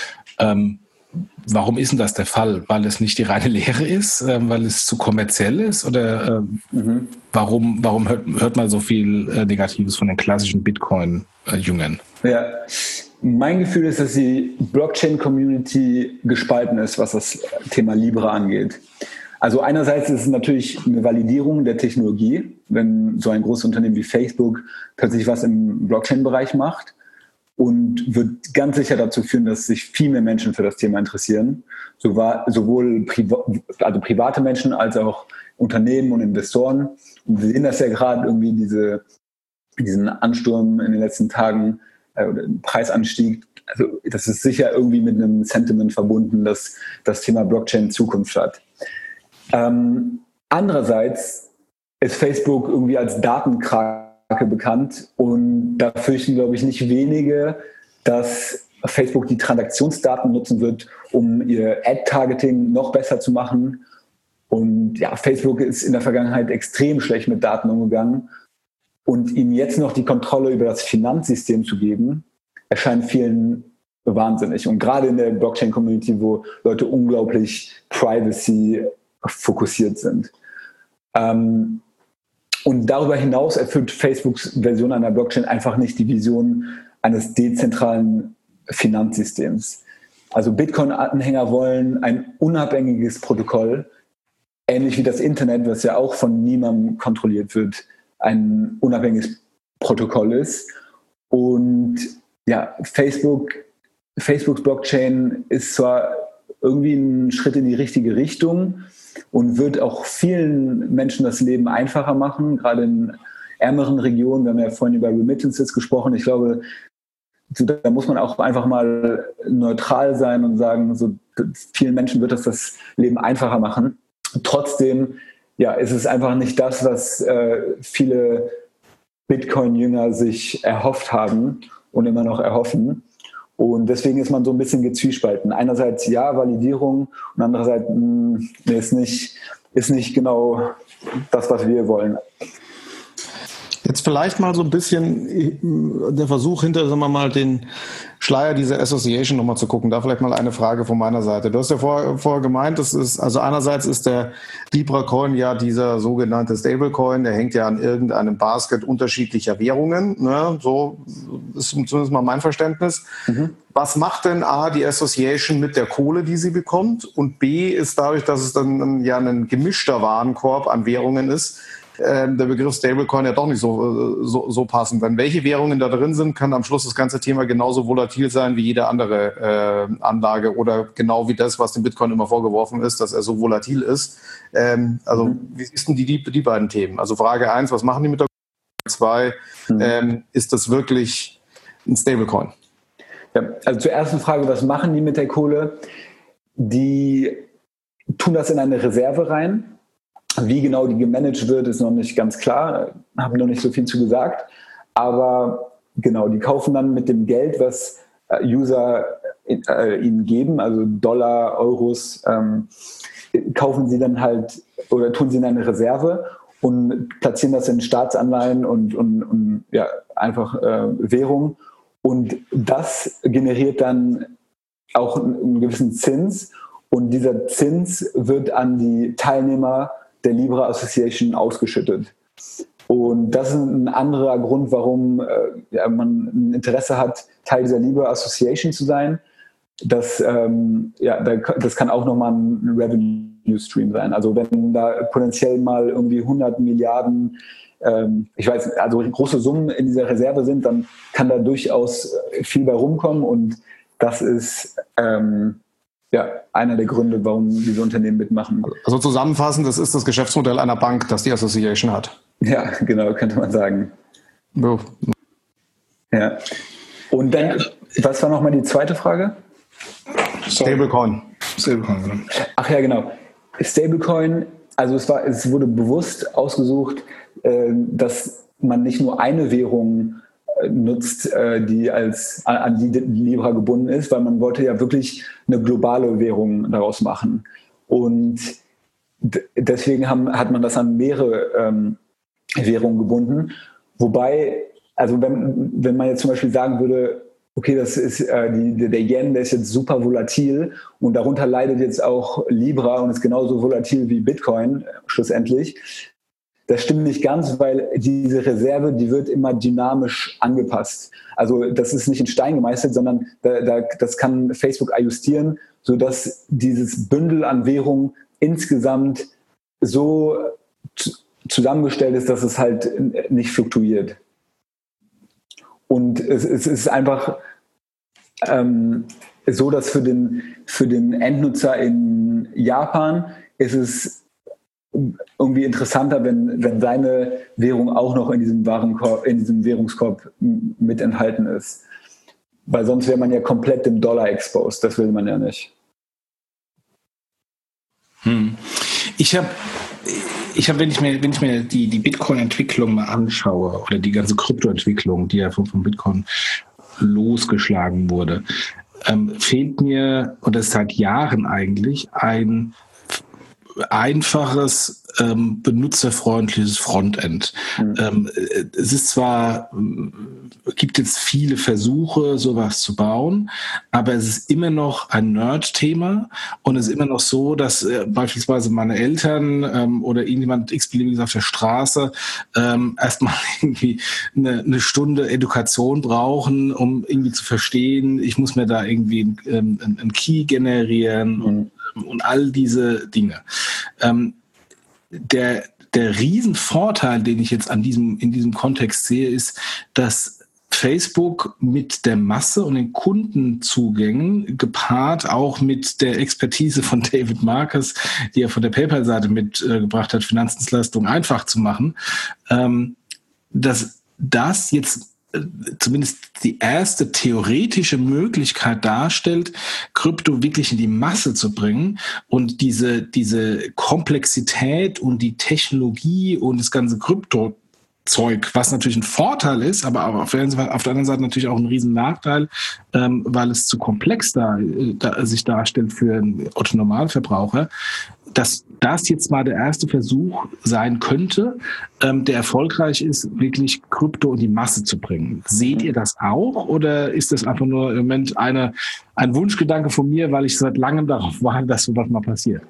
Warum ist denn das der Fall? Weil es nicht die reine Lehre ist? Weil es zu kommerziell ist? Oder warum hört man so viel Negatives von den klassischen Bitcoin-Jüngern? Ja, mein Gefühl ist, dass die Blockchain-Community gespalten ist, was das Thema Libra angeht. Also einerseits ist es natürlich eine Validierung der Technologie, wenn so ein großes Unternehmen wie Facebook plötzlich was im Blockchain-Bereich macht, und wird ganz sicher dazu führen, dass sich viel mehr Menschen für das Thema interessieren. Sowohl private Menschen als auch Unternehmen und Investoren. Und wir sehen das ja gerade irgendwie diesen Ansturm in den letzten Tagen, oder Preisanstieg. Also das ist sicher irgendwie mit einem Sentiment verbunden, dass das Thema Blockchain Zukunft hat. Andererseits ist Facebook irgendwie als Datenkrake bekannt, und da fürchten, glaube ich, nicht wenige, dass Facebook die Transaktionsdaten nutzen wird, um ihr Ad-Targeting noch besser zu machen. Und ja, Facebook ist in der Vergangenheit extrem schlecht mit Daten umgegangen, und ihnen jetzt noch die Kontrolle über das Finanzsystem zu geben, erscheint vielen wahnsinnig. Und gerade in der Blockchain-Community, wo Leute unglaublich Privacy fokussiert sind. Und darüber hinaus erfüllt Facebooks Version einer Blockchain einfach nicht die Vision eines dezentralen Finanzsystems. Also Bitcoin-Anhänger wollen ein unabhängiges Protokoll, ähnlich wie das Internet, was ja auch von niemandem kontrolliert wird, ein unabhängiges Protokoll ist. Und ja, Facebooks Blockchain ist zwar irgendwie ein Schritt in die richtige Richtung und wird auch vielen Menschen das Leben einfacher machen, gerade in ärmeren Regionen. Wir haben ja vorhin über Remittances gesprochen. Ich glaube, da muss man auch einfach mal neutral sein und sagen, so vielen Menschen wird das Leben einfacher machen. Trotzdem, ja, ist es einfach nicht das, was viele Bitcoin-Jünger sich erhofft haben und immer noch erhoffen. Und deswegen ist man so ein bisschen gezwiespalten. Einerseits ja, Validierung, und andererseits ist nicht genau das, was wir wollen. Jetzt vielleicht mal so ein bisschen der Versuch hinter, sagen wir mal, den Schleier dieser Association nochmal zu gucken. Da vielleicht mal eine Frage von meiner Seite. Du hast ja vorher gemeint, also einerseits ist der Libra Coin ja dieser sogenannte Stablecoin, der hängt ja an irgendeinem Basket unterschiedlicher Währungen. Ne? So ist zumindest mal mein Verständnis. Mhm. Was macht denn A, die Association mit der Kohle, die sie bekommt? Und B, ist dadurch, dass es dann ja ein gemischter Warenkorb an Währungen ist, der Begriff Stablecoin ja doch nicht so passend. Wenn welche Währungen da drin sind, kann am Schluss das ganze Thema genauso volatil sein wie jede andere Anlage oder genau wie das, was dem Bitcoin immer vorgeworfen ist, dass er so volatil ist. Wie siehst du die beiden Themen? Also Frage 1, was machen die mit der Kohle? 2, ist das wirklich ein Stablecoin? Ja, also zur ersten Frage, was machen die mit der Kohle? Die tun das in eine Reserve rein. Wie genau die gemanagt wird, ist noch nicht ganz klar. Haben noch nicht so viel zu gesagt. Aber genau, die kaufen dann mit dem Geld, was User ihnen geben, also Dollar, Euros, kaufen sie dann halt oder tun sie in eine Reserve und platzieren das in Staatsanleihen und ja, einfach Währung. Und das generiert dann auch einen gewissen Zins. Und dieser Zins wird an die Teilnehmer der Libra Association ausgeschüttet. Und das ist ein anderer Grund, warum man ein Interesse hat, Teil dieser Libra Association zu sein. Das kann auch nochmal ein Revenue Stream sein. Also wenn da potenziell mal irgendwie 100 Milliarden, also große Summen in dieser Reserve sind, dann kann da durchaus viel bei rumkommen. Und das ist einer der Gründe, warum diese Unternehmen mitmachen. Also zusammenfassend, das ist das Geschäftsmodell einer Bank, das die Association hat. Ja, genau, könnte man sagen. Oh. Ja. Und dann, was war nochmal die zweite Frage? Stablecoin. Ach ja, genau. Stablecoin, also es wurde bewusst ausgesucht, dass man nicht nur eine Währung nutzt, die an die Libra gebunden ist, weil man wollte ja wirklich eine globale Währung daraus machen. Und deswegen hat man das an mehrere Währungen gebunden. Wobei, also wenn man jetzt zum Beispiel sagen würde, okay, das ist der Yen, der ist jetzt super volatil und darunter leidet jetzt auch Libra und ist genauso volatil wie Bitcoin schlussendlich. Das stimmt nicht ganz, weil diese Reserve, die wird immer dynamisch angepasst. Also das ist nicht in Stein gemeißelt, sondern das kann Facebook ajustieren, sodass dieses Bündel an Währungen insgesamt so zusammengestellt ist, dass es halt nicht fluktuiert. Und es ist einfach so, dass für den Endnutzer in Japan ist es irgendwie interessanter, wenn seine Währung auch noch in diesem Währungskorb mit enthalten ist. Weil sonst wäre man ja komplett dem Dollar exposed. Das will man ja nicht. Ich habe, wenn ich mir die Bitcoin-Entwicklung mal anschaue oder die ganze Krypto-Entwicklung, die ja vom Bitcoin losgeschlagen wurde, fehlt mir, und das seit Jahren eigentlich, ein einfaches, benutzerfreundliches Frontend. Es ist zwar, gibt jetzt viele Versuche, sowas zu bauen, aber es ist immer noch ein Nerd-Thema und es ist immer noch so, dass beispielsweise meine Eltern oder irgendjemand x-beliebiges auf der Straße erstmal irgendwie eine Stunde Education brauchen, um irgendwie zu verstehen, ich muss mir da irgendwie einen Key generieren und all diese Dinge. Der Riesenvorteil, den ich jetzt in diesem Kontext sehe, ist, dass Facebook mit der Masse und den Kundenzugängen gepaart auch mit der Expertise von David Marcus, die er von der PayPal-Seite mitgebracht hat, Finanzdienstleistungen einfach zu machen, dass das jetzt zumindest die erste theoretische Möglichkeit darstellt, Krypto wirklich in die Masse zu bringen und diese Komplexität und die Technologie und das ganze Krypto-Zeug, was natürlich ein Vorteil ist, aber auf der anderen Seite natürlich auch ein riesen Nachteil, weil es zu komplex sich darstellt für einen Otto-Normalverbraucher, dass das jetzt mal der erste Versuch sein könnte, der erfolgreich ist, wirklich Krypto in die Masse zu bringen. Seht ihr das auch oder ist das einfach nur im Moment ein Wunschgedanke von mir, weil ich seit langem darauf warte, dass sowas mal passiert?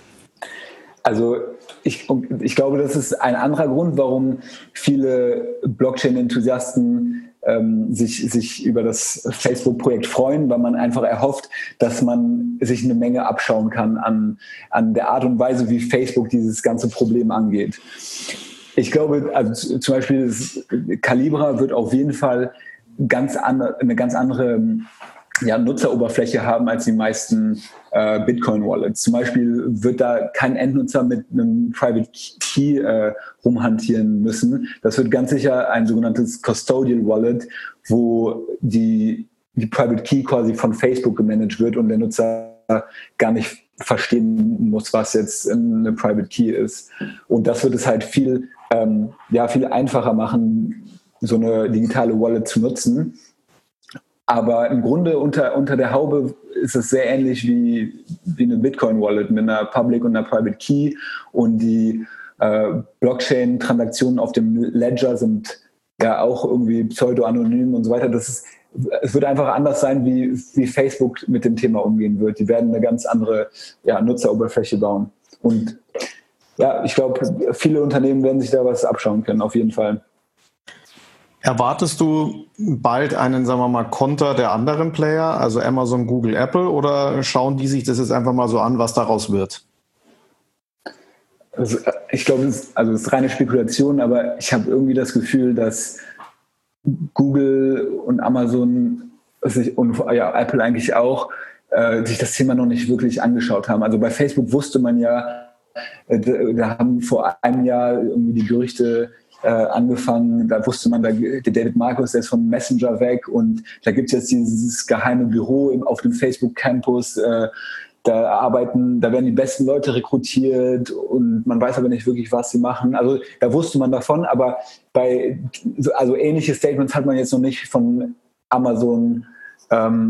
Also ich glaube, das ist ein anderer Grund, warum viele Blockchain-Enthusiasten sich über das Facebook-Projekt freuen, weil man einfach erhofft, dass man sich eine Menge abschauen kann an der Art und Weise, wie Facebook dieses ganze Problem angeht. Ich glaube, also zum Beispiel das Calibra wird auf jeden Fall eine ganz andere Nutzeroberfläche haben als die meisten Bitcoin-Wallets. Zum Beispiel wird da kein Endnutzer mit einem Private Key rumhantieren müssen. Das wird ganz sicher ein sogenanntes Custodial Wallet, wo die Private Key quasi von Facebook gemanagt wird und der Nutzer gar nicht verstehen muss, was jetzt eine Private Key ist. Und das wird es halt viel einfacher machen, so eine digitale Wallet zu nutzen. Aber im Grunde unter der Haube ist es sehr ähnlich wie eine Bitcoin-Wallet mit einer Public und einer Private Key. Und die Blockchain-Transaktionen auf dem Ledger sind ja auch irgendwie pseudo-anonym und so weiter. Es wird einfach anders sein, wie Facebook mit dem Thema umgehen wird. Die werden eine ganz andere Nutzeroberfläche bauen. Und ja, ich glaube, viele Unternehmen werden sich da was abschauen können, auf jeden Fall. Erwartest du bald einen, sagen wir mal, Konter der anderen Player, also Amazon, Google, Apple, oder schauen die sich das jetzt einfach mal so an, was daraus wird? Also, ich glaube, es ist reine Spekulation, aber ich habe irgendwie das Gefühl, dass Google und Amazon und Apple eigentlich auch sich das Thema noch nicht wirklich angeschaut haben. Also bei Facebook wusste man ja, da haben vor einem Jahr irgendwie die Gerüchte angefangen, da wusste man, der David Marcus, der ist vom Messenger weg und da gibt es jetzt dieses geheime Büro auf dem Facebook-Campus, da werden die besten Leute rekrutiert und man weiß aber nicht wirklich, was sie machen. Also da wusste man davon, aber ähnliche Statements hat man jetzt noch nicht von Amazon,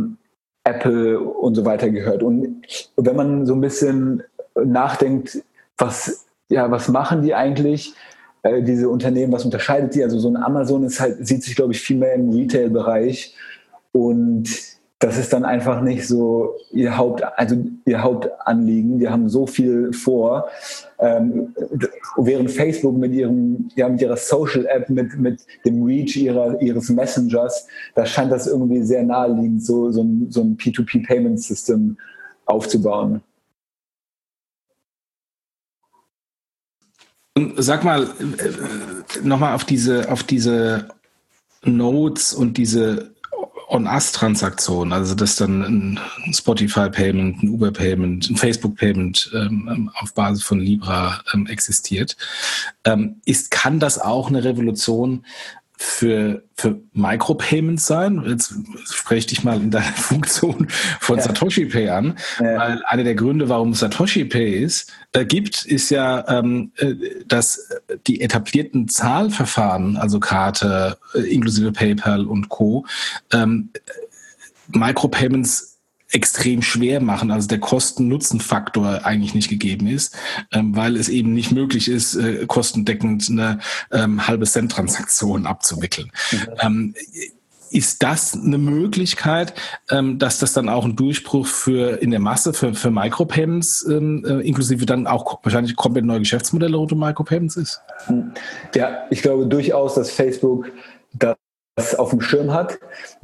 Apple und so weiter gehört. Und wenn man so ein bisschen nachdenkt, was machen die eigentlich? Diese Unternehmen, was unterscheidet die? Also so ein Amazon sieht sich, glaube ich, viel mehr im Retail-Bereich, und das ist dann einfach nicht so ihr Hauptanliegen. Die haben so viel vor. Während Facebook mit ihrer Social-App, mit dem Reach ihres Messengers, da scheint das irgendwie sehr naheliegend, so ein P2P-Payment-System aufzubauen. Und sag mal, nochmal auf diese Nodes und diese On-Us-Transaktionen, also dass dann ein Spotify-Payment, ein Uber-Payment, ein Facebook-Payment auf Basis von Libra existiert. Kann das auch eine Revolution für Micropayments sein? Jetzt spreche ich dich mal in deiner Funktion von Satoshi Pay an, weil einer der Gründe, warum Satoshi Pay gibt, ist ja, dass die etablierten Zahlverfahren, also Karte, inklusive PayPal und Co., Micropayments extrem schwer machen, also der Kosten-Nutzen-Faktor eigentlich nicht gegeben ist, weil es eben nicht möglich ist, kostendeckend eine halbe Cent-Transaktion abzuwickeln. Ist das eine Möglichkeit, dass das dann auch ein Durchbruch in der Masse für Micropayments, inklusive dann auch wahrscheinlich komplett neue Geschäftsmodelle rund um Micropayments ist? Ja, ich glaube durchaus, dass Facebook das auf dem Schirm hat.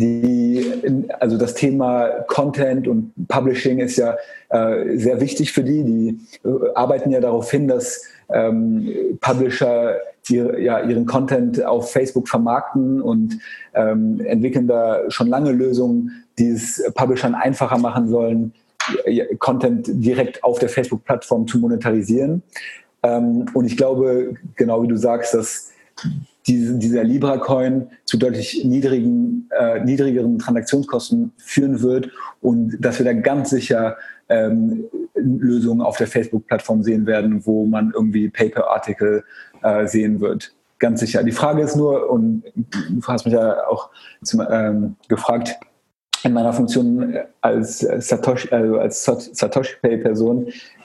Also das Thema Content und Publishing ist ja sehr wichtig für die. Die arbeiten ja darauf hin, dass Publisher ihren Content auf Facebook vermarkten und entwickeln da schon lange Lösungen, die es Publishern einfacher machen sollen, Content direkt auf der Facebook-Plattform zu monetarisieren. Und ich glaube, genau wie du sagst, dass dieser Libra-Coin zu deutlich niedrigeren Transaktionskosten führen wird und dass wir da ganz sicher Lösungen auf der Facebook-Plattform sehen werden, wo man irgendwie Pay-per-Article sehen wird. Ganz sicher. Die Frage ist nur, und du hast mich ja auch gefragt, in meiner Funktion als Satoshi Pay-Person,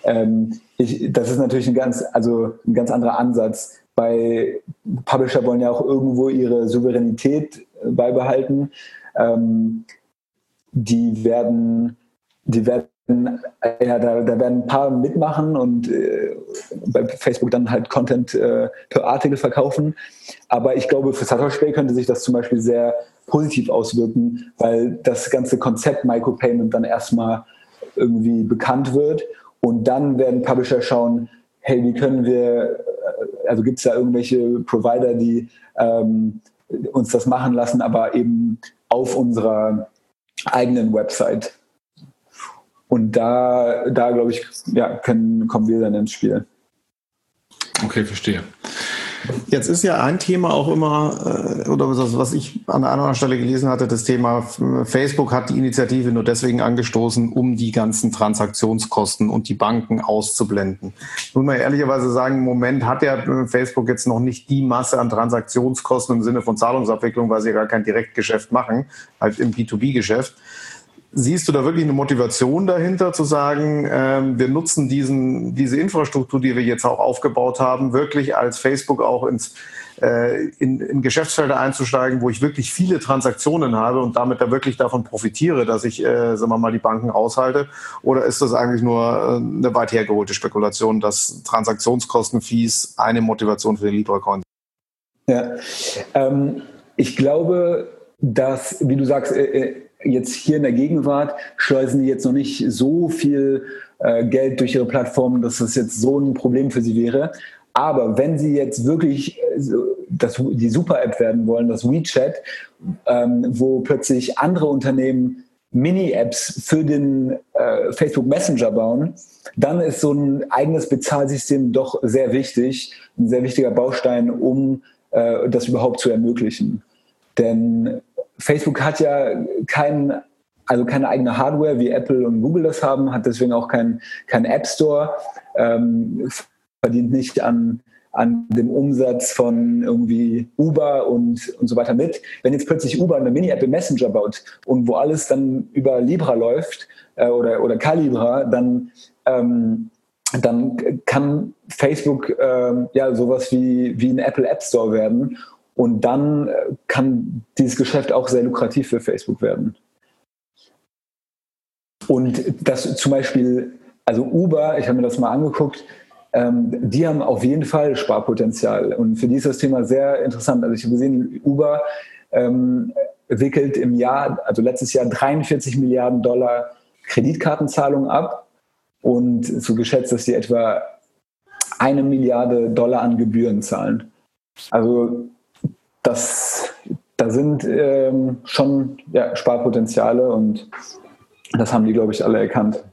das ist natürlich ein ganz anderer Ansatz. Bei Publisher wollen ja auch irgendwo ihre Souveränität beibehalten. Da werden ein paar mitmachen und bei Facebook dann halt Content per Artikel verkaufen. Aber ich glaube, für Satoshi Pay könnte sich das zum Beispiel sehr positiv auswirken, weil das ganze Konzept Micropayment dann erstmal irgendwie bekannt wird. Und dann werden Publisher schauen, hey, wie können wir, also gibt es da irgendwelche Provider, die uns das machen lassen, aber eben auf unserer eigenen Website. Und da glaube ich, kommen wir dann ins Spiel. Okay, verstehe. Jetzt ist ja ein Thema auch immer, oder was ich an der anderen Stelle gelesen hatte, das Thema Facebook hat die Initiative nur deswegen angestoßen, um die ganzen Transaktionskosten und die Banken auszublenden. Muss man ehrlicherweise sagen, im Moment hat ja Facebook jetzt noch nicht die Masse an Transaktionskosten im Sinne von Zahlungsabwicklung, weil sie gar kein Direktgeschäft machen, halt im B2B-Geschäft. Siehst du da wirklich eine Motivation dahinter, zu sagen, wir nutzen diese Infrastruktur, die wir jetzt auch aufgebaut haben, wirklich als Facebook auch in Geschäftsfelder einzusteigen, wo ich wirklich viele Transaktionen habe und damit da wirklich davon profitiere, dass ich, sagen wir mal, die Banken aushalte? Oder ist das eigentlich nur eine weit hergeholte Spekulation, dass Transaktionskosten-Fees eine Motivation für den Libra-Coin sind? Ja, ich glaube, dass, wie du sagst, jetzt hier in der Gegenwart schleusen die jetzt noch nicht so viel Geld durch ihre Plattformen, dass das jetzt so ein Problem für sie wäre. Aber wenn sie jetzt wirklich die Super-App werden wollen, das WeChat, wo plötzlich andere Unternehmen Mini-Apps für den Facebook Messenger bauen, dann ist so ein eigenes Bezahlsystem doch sehr wichtig, ein sehr wichtiger Baustein, um das überhaupt zu ermöglichen. Denn Facebook hat ja keine eigene Hardware, wie Apple und Google das haben, hat deswegen auch keinen App Store, verdient nicht an dem Umsatz von irgendwie Uber und so weiter mit. Wenn jetzt plötzlich Uber eine Mini-App im Messenger baut und wo alles dann über Libra läuft oder Calibra, dann dann kann Facebook sowas wie ein Apple App Store werden und dann kann dieses Geschäft auch sehr lukrativ für Facebook werden. Und das zum Beispiel, also Uber, ich habe mir das mal angeguckt, die haben auf jeden Fall Sparpotenzial und für die ist das Thema sehr interessant. Also ich habe gesehen, Uber wickelt im Jahr, also letztes Jahr 43 Milliarden Dollar Kreditkartenzahlungen ab und so geschätzt, dass die etwa 1 Milliarde Dollar an Gebühren zahlen. Also da sind schon Sparpotenziale und das haben die, glaube ich, alle erkannt.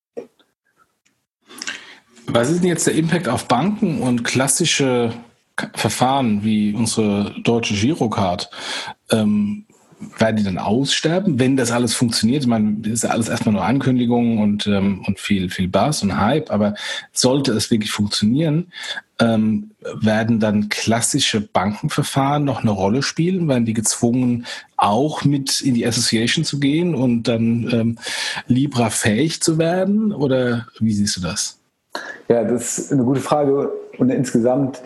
Was ist denn jetzt der Impact auf Banken und klassische Verfahren wie unsere deutsche Girocard? Werden die dann aussterben, wenn das alles funktioniert? Ich meine, das ist ja alles erstmal nur Ankündigungen und viel Buzz und Hype, aber sollte es wirklich funktionieren, werden dann klassische Bankenverfahren noch eine Rolle spielen? Werden die gezwungen, auch mit in die Association zu gehen und dann Libra fähig zu werden? Oder wie siehst du das? Ja, das ist eine gute Frage und insgesamt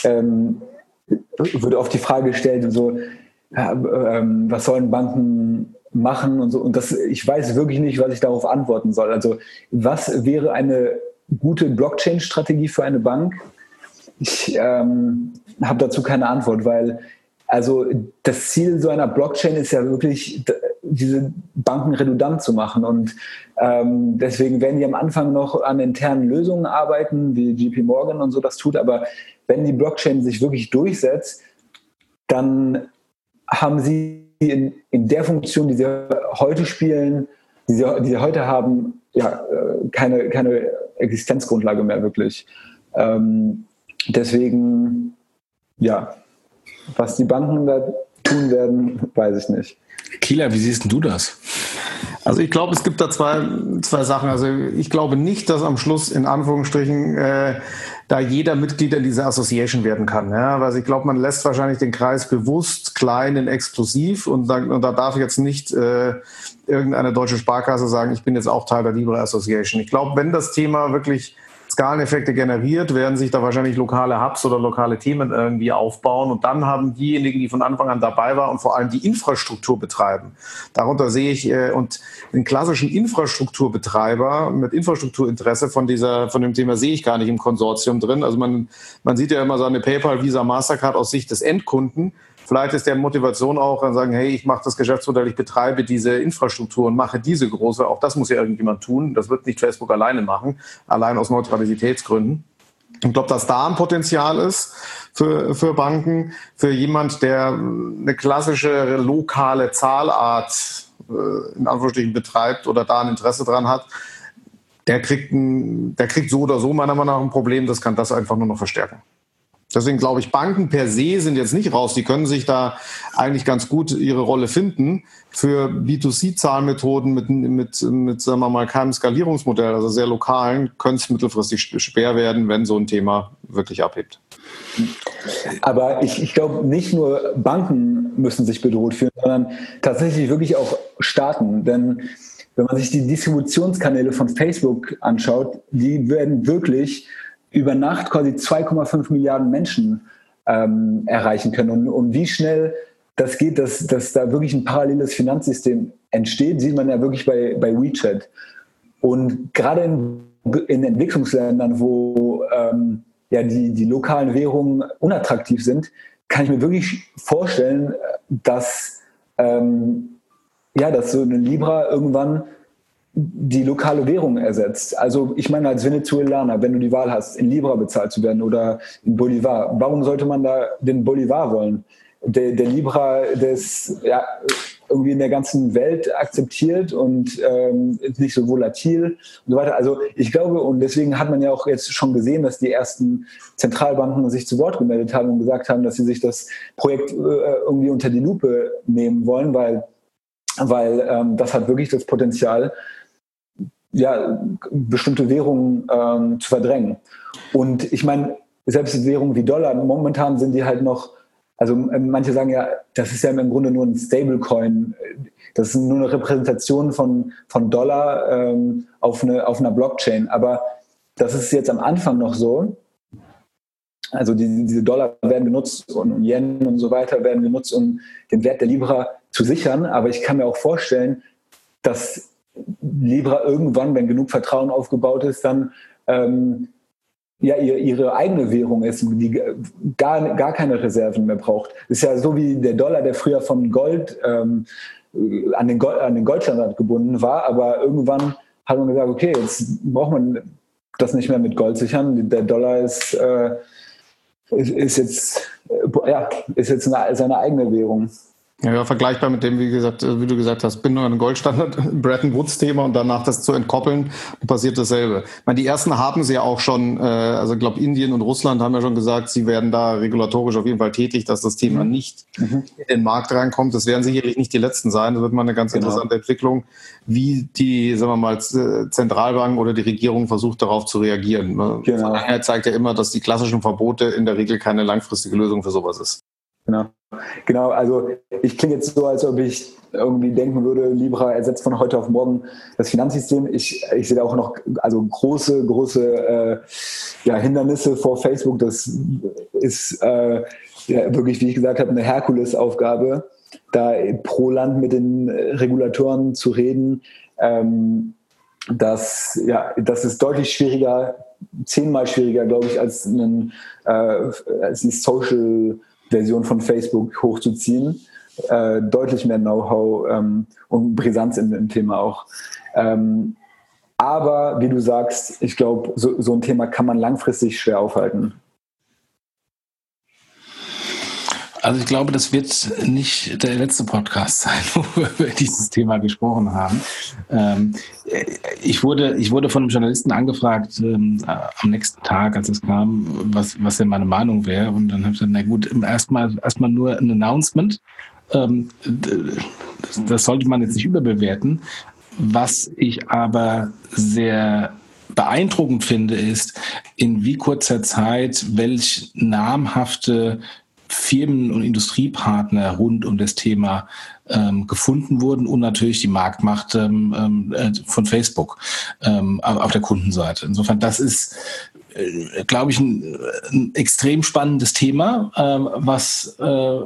würde oft die Frage gestellt, so, was sollen Banken machen und so. Und ich weiß wirklich nicht, was ich darauf antworten soll. Also was wäre eine gute Blockchain-Strategie für eine Bank? Ich habe dazu keine Antwort, weil also das Ziel so einer Blockchain ist ja wirklich, diese Banken redundant zu machen. Und deswegen werden die am Anfang noch an internen Lösungen arbeiten, wie JP Morgan und so das tut. Aber wenn die Blockchain sich wirklich durchsetzt, dann haben sie in der Funktion, die sie heute spielen, die sie heute haben, keine Existenzgrundlage mehr wirklich. Deswegen, was die Banken da tun werden, weiß ich nicht. Kieler, wie siehst du das? Also ich glaube, es gibt da zwei Sachen. Also ich glaube nicht, dass am Schluss in Anführungsstrichen da jeder Mitglied in dieser Association werden kann. Ja? Also ich glaube, man lässt wahrscheinlich den Kreis bewusst klein und exklusiv und da darf jetzt nicht irgendeine deutsche Sparkasse sagen, ich bin jetzt auch Teil der Libra Association. Ich glaube, wenn das Thema wirklich Skaleneffekte generiert, werden sich da wahrscheinlich lokale Hubs oder lokale Themen irgendwie aufbauen und dann haben diejenigen, die von Anfang an dabei waren und vor allem die Infrastruktur betreiben. Darunter sehe ich und den klassischen Infrastrukturbetreiber mit Infrastrukturinteresse von dem Thema sehe ich gar nicht im Konsortium drin. Also man sieht ja immer so eine PayPal, Visa, Mastercard aus Sicht des Endkunden. Vielleicht ist der Motivation auch, dann sagen, hey, ich mache das Geschäftsmodell, ich betreibe diese Infrastruktur und mache diese große. Auch das muss ja irgendjemand tun. Das wird nicht Facebook alleine machen, allein aus Neutralitätsgründen. Ich glaube, dass da ein Potenzial ist für Banken, für jemand, der eine klassische lokale Zahlart in Anführungsstrichen betreibt oder da ein Interesse dran hat, der kriegt so oder so meiner Meinung nach ein Problem. Das kann das einfach nur noch verstärken. Deswegen glaube ich, Banken per se sind jetzt nicht raus. Die können sich da eigentlich ganz gut ihre Rolle finden. Für B2C-Zahlmethoden mit sagen wir mal, keinem Skalierungsmodell, also sehr lokalen, könnte es mittelfristig schwer werden, wenn so ein Thema wirklich abhebt. Aber ich glaube, nicht nur Banken müssen sich bedroht fühlen, sondern tatsächlich wirklich auch Staaten. Denn wenn man sich die Distributionskanäle von Facebook anschaut, die werden wirklich über Nacht quasi 2,5 Milliarden Menschen erreichen können. Und wie schnell das geht, dass da wirklich ein paralleles Finanzsystem entsteht, sieht man ja wirklich bei WeChat. Und gerade in Entwicklungsländern, wo die lokalen Währungen unattraktiv sind, kann ich mir wirklich vorstellen, dass so eine Libra irgendwann die lokale Währung ersetzt. Also ich meine, als Venezuelaner, wenn du die Wahl hast, in Libra bezahlt zu werden oder in Bolivar, warum sollte man da den Bolivar wollen? Der Libra, der ist irgendwie in der ganzen Welt akzeptiert und ist nicht so volatil und so weiter. Also ich glaube, und deswegen hat man ja auch jetzt schon gesehen, dass die ersten Zentralbanken sich zu Wort gemeldet haben und gesagt haben, dass sie sich das Projekt irgendwie unter die Lupe nehmen wollen, weil das hat wirklich das Potenzial, bestimmte Währungen zu verdrängen. Und ich meine, selbst Währungen wie Dollar, momentan sind die halt noch, also manche sagen ja, das ist ja im Grunde nur ein Stablecoin, das ist nur eine Repräsentation von Dollar auf einer Blockchain. Aber das ist jetzt am Anfang noch so. Also diese Dollar werden genutzt und Yen und so weiter werden genutzt, um den Wert der Libra zu sichern. Aber ich kann mir auch vorstellen, dass Libra irgendwann, wenn genug Vertrauen aufgebaut ist, dann ihre eigene Währung ist, die gar keine Reserven mehr braucht. Das ist ja so wie der Dollar, der früher von Gold an den Goldstandard gebunden war, aber irgendwann hat man gesagt, okay, jetzt braucht man das nicht mehr mit Gold sichern. Der Dollar ist jetzt seine eigene Währung. Ja, vergleichbar mit dem, wie du gesagt hast, Bindung an den Goldstandard, Bretton Woods-Thema und danach das zu entkoppeln, passiert dasselbe. Ich meine, die ersten haben sie ja auch schon, also ich glaube, Indien und Russland haben ja schon gesagt, sie werden da regulatorisch auf jeden Fall tätig, dass das Thema nicht in den Markt reinkommt. Das werden sicherlich nicht die letzten sein. Das wird mal eine ganz interessante Entwicklung, wie die, sagen wir mal, Zentralbank oder die Regierung versucht, darauf zu reagieren. Genau. Die Vergangenheit zeigt ja immer, dass die klassischen Verbote in der Regel keine langfristige Lösung für sowas ist. Genau, also ich klinge jetzt so, als ob ich irgendwie denken würde, Libra ersetzt von heute auf morgen das Finanzsystem. Ich sehe da auch noch große Hindernisse vor Facebook. Das ist wirklich, wie ich gesagt habe, eine Herkulesaufgabe, da pro Land mit den Regulatoren zu reden. Das ist deutlich schwieriger, 10-mal schwieriger, glaube ich, als eine Social-Version von Facebook hochzuziehen. Deutlich mehr Know-how und Brisanz im Thema auch. Aber wie du sagst, ich glaube, so ein Thema kann man langfristig schwer aufhalten. Also ich glaube, das wird nicht der letzte Podcast sein, wo wir über dieses Thema gesprochen haben. Ich wurde von einem Journalisten angefragt am nächsten Tag, als es kam, was denn meine Meinung wäre. Und dann habe ich gesagt, na gut, erstmal nur ein Announcement. Das sollte man jetzt nicht überbewerten. Was ich aber sehr beeindruckend finde, ist, in wie kurzer Zeit welch namhafte Firmen und Industriepartner rund um das Thema gefunden wurden und natürlich die Marktmacht von Facebook auf der Kundenseite. Insofern, das ist, glaube ich, ein extrem spannendes Thema, was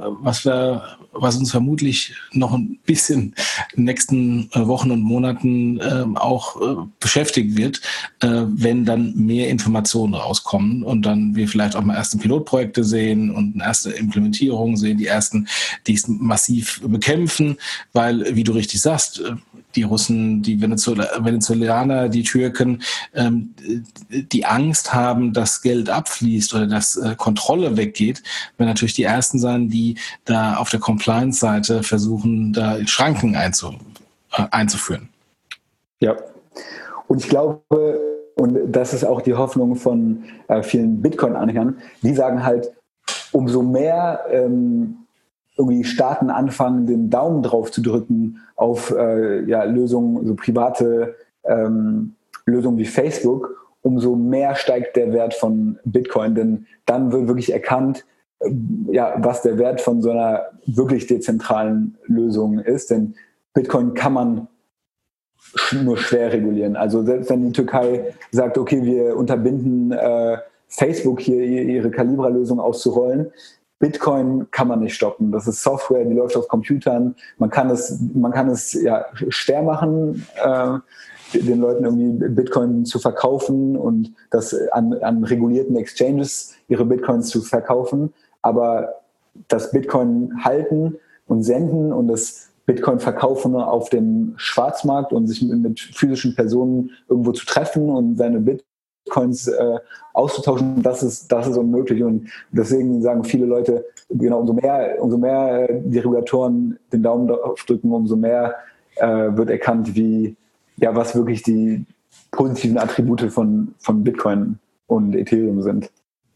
uns vermutlich noch ein bisschen in den nächsten Wochen und Monaten auch beschäftigen wird, wenn dann mehr Informationen rauskommen und dann wir vielleicht auch mal erste Pilotprojekte sehen und erste Implementierungen sehen, die ersten, die es massiv bekämpfen, weil, wie du richtig sagst, die Russen, die Venezuelaner, die Türken, die Angst haben, dass Geld abfließt oder dass Kontrolle weggeht, werden natürlich die Ersten sein, die da auf der Compliance-Seite versuchen, da Schranken einzuführen. Ja, und ich glaube, und das ist auch die Hoffnung von vielen Bitcoin-Anhängern, die sagen halt, umso mehr irgendwie Staaten anfangen, den Daumen drauf zu drücken auf Lösungen, so private Lösungen wie Facebook, umso mehr steigt der Wert von Bitcoin, denn dann wird wirklich erkannt, was der Wert von so einer wirklich dezentralen Lösung ist, denn Bitcoin kann man nur schwer regulieren. Also selbst wenn die Türkei sagt, okay, wir unterbinden Facebook hier ihre Calibra-Lösung auszurollen, Bitcoin kann man nicht stoppen. Das ist Software, die läuft auf Computern. Man kann es schwer machen, den Leuten irgendwie Bitcoin zu verkaufen und das an regulierten Exchanges ihre Bitcoins zu verkaufen. Aber das Bitcoin halten und senden und das Bitcoin verkaufen auf dem Schwarzmarkt und sich mit physischen Personen irgendwo zu treffen und seine Bitcoins auszutauschen, das ist unmöglich. Und deswegen sagen viele Leute, genau, umso mehr die Regulatoren den Daumen drauf drücken, umso mehr wird erkannt, was wirklich die positiven Attribute von Bitcoin und Ethereum sind.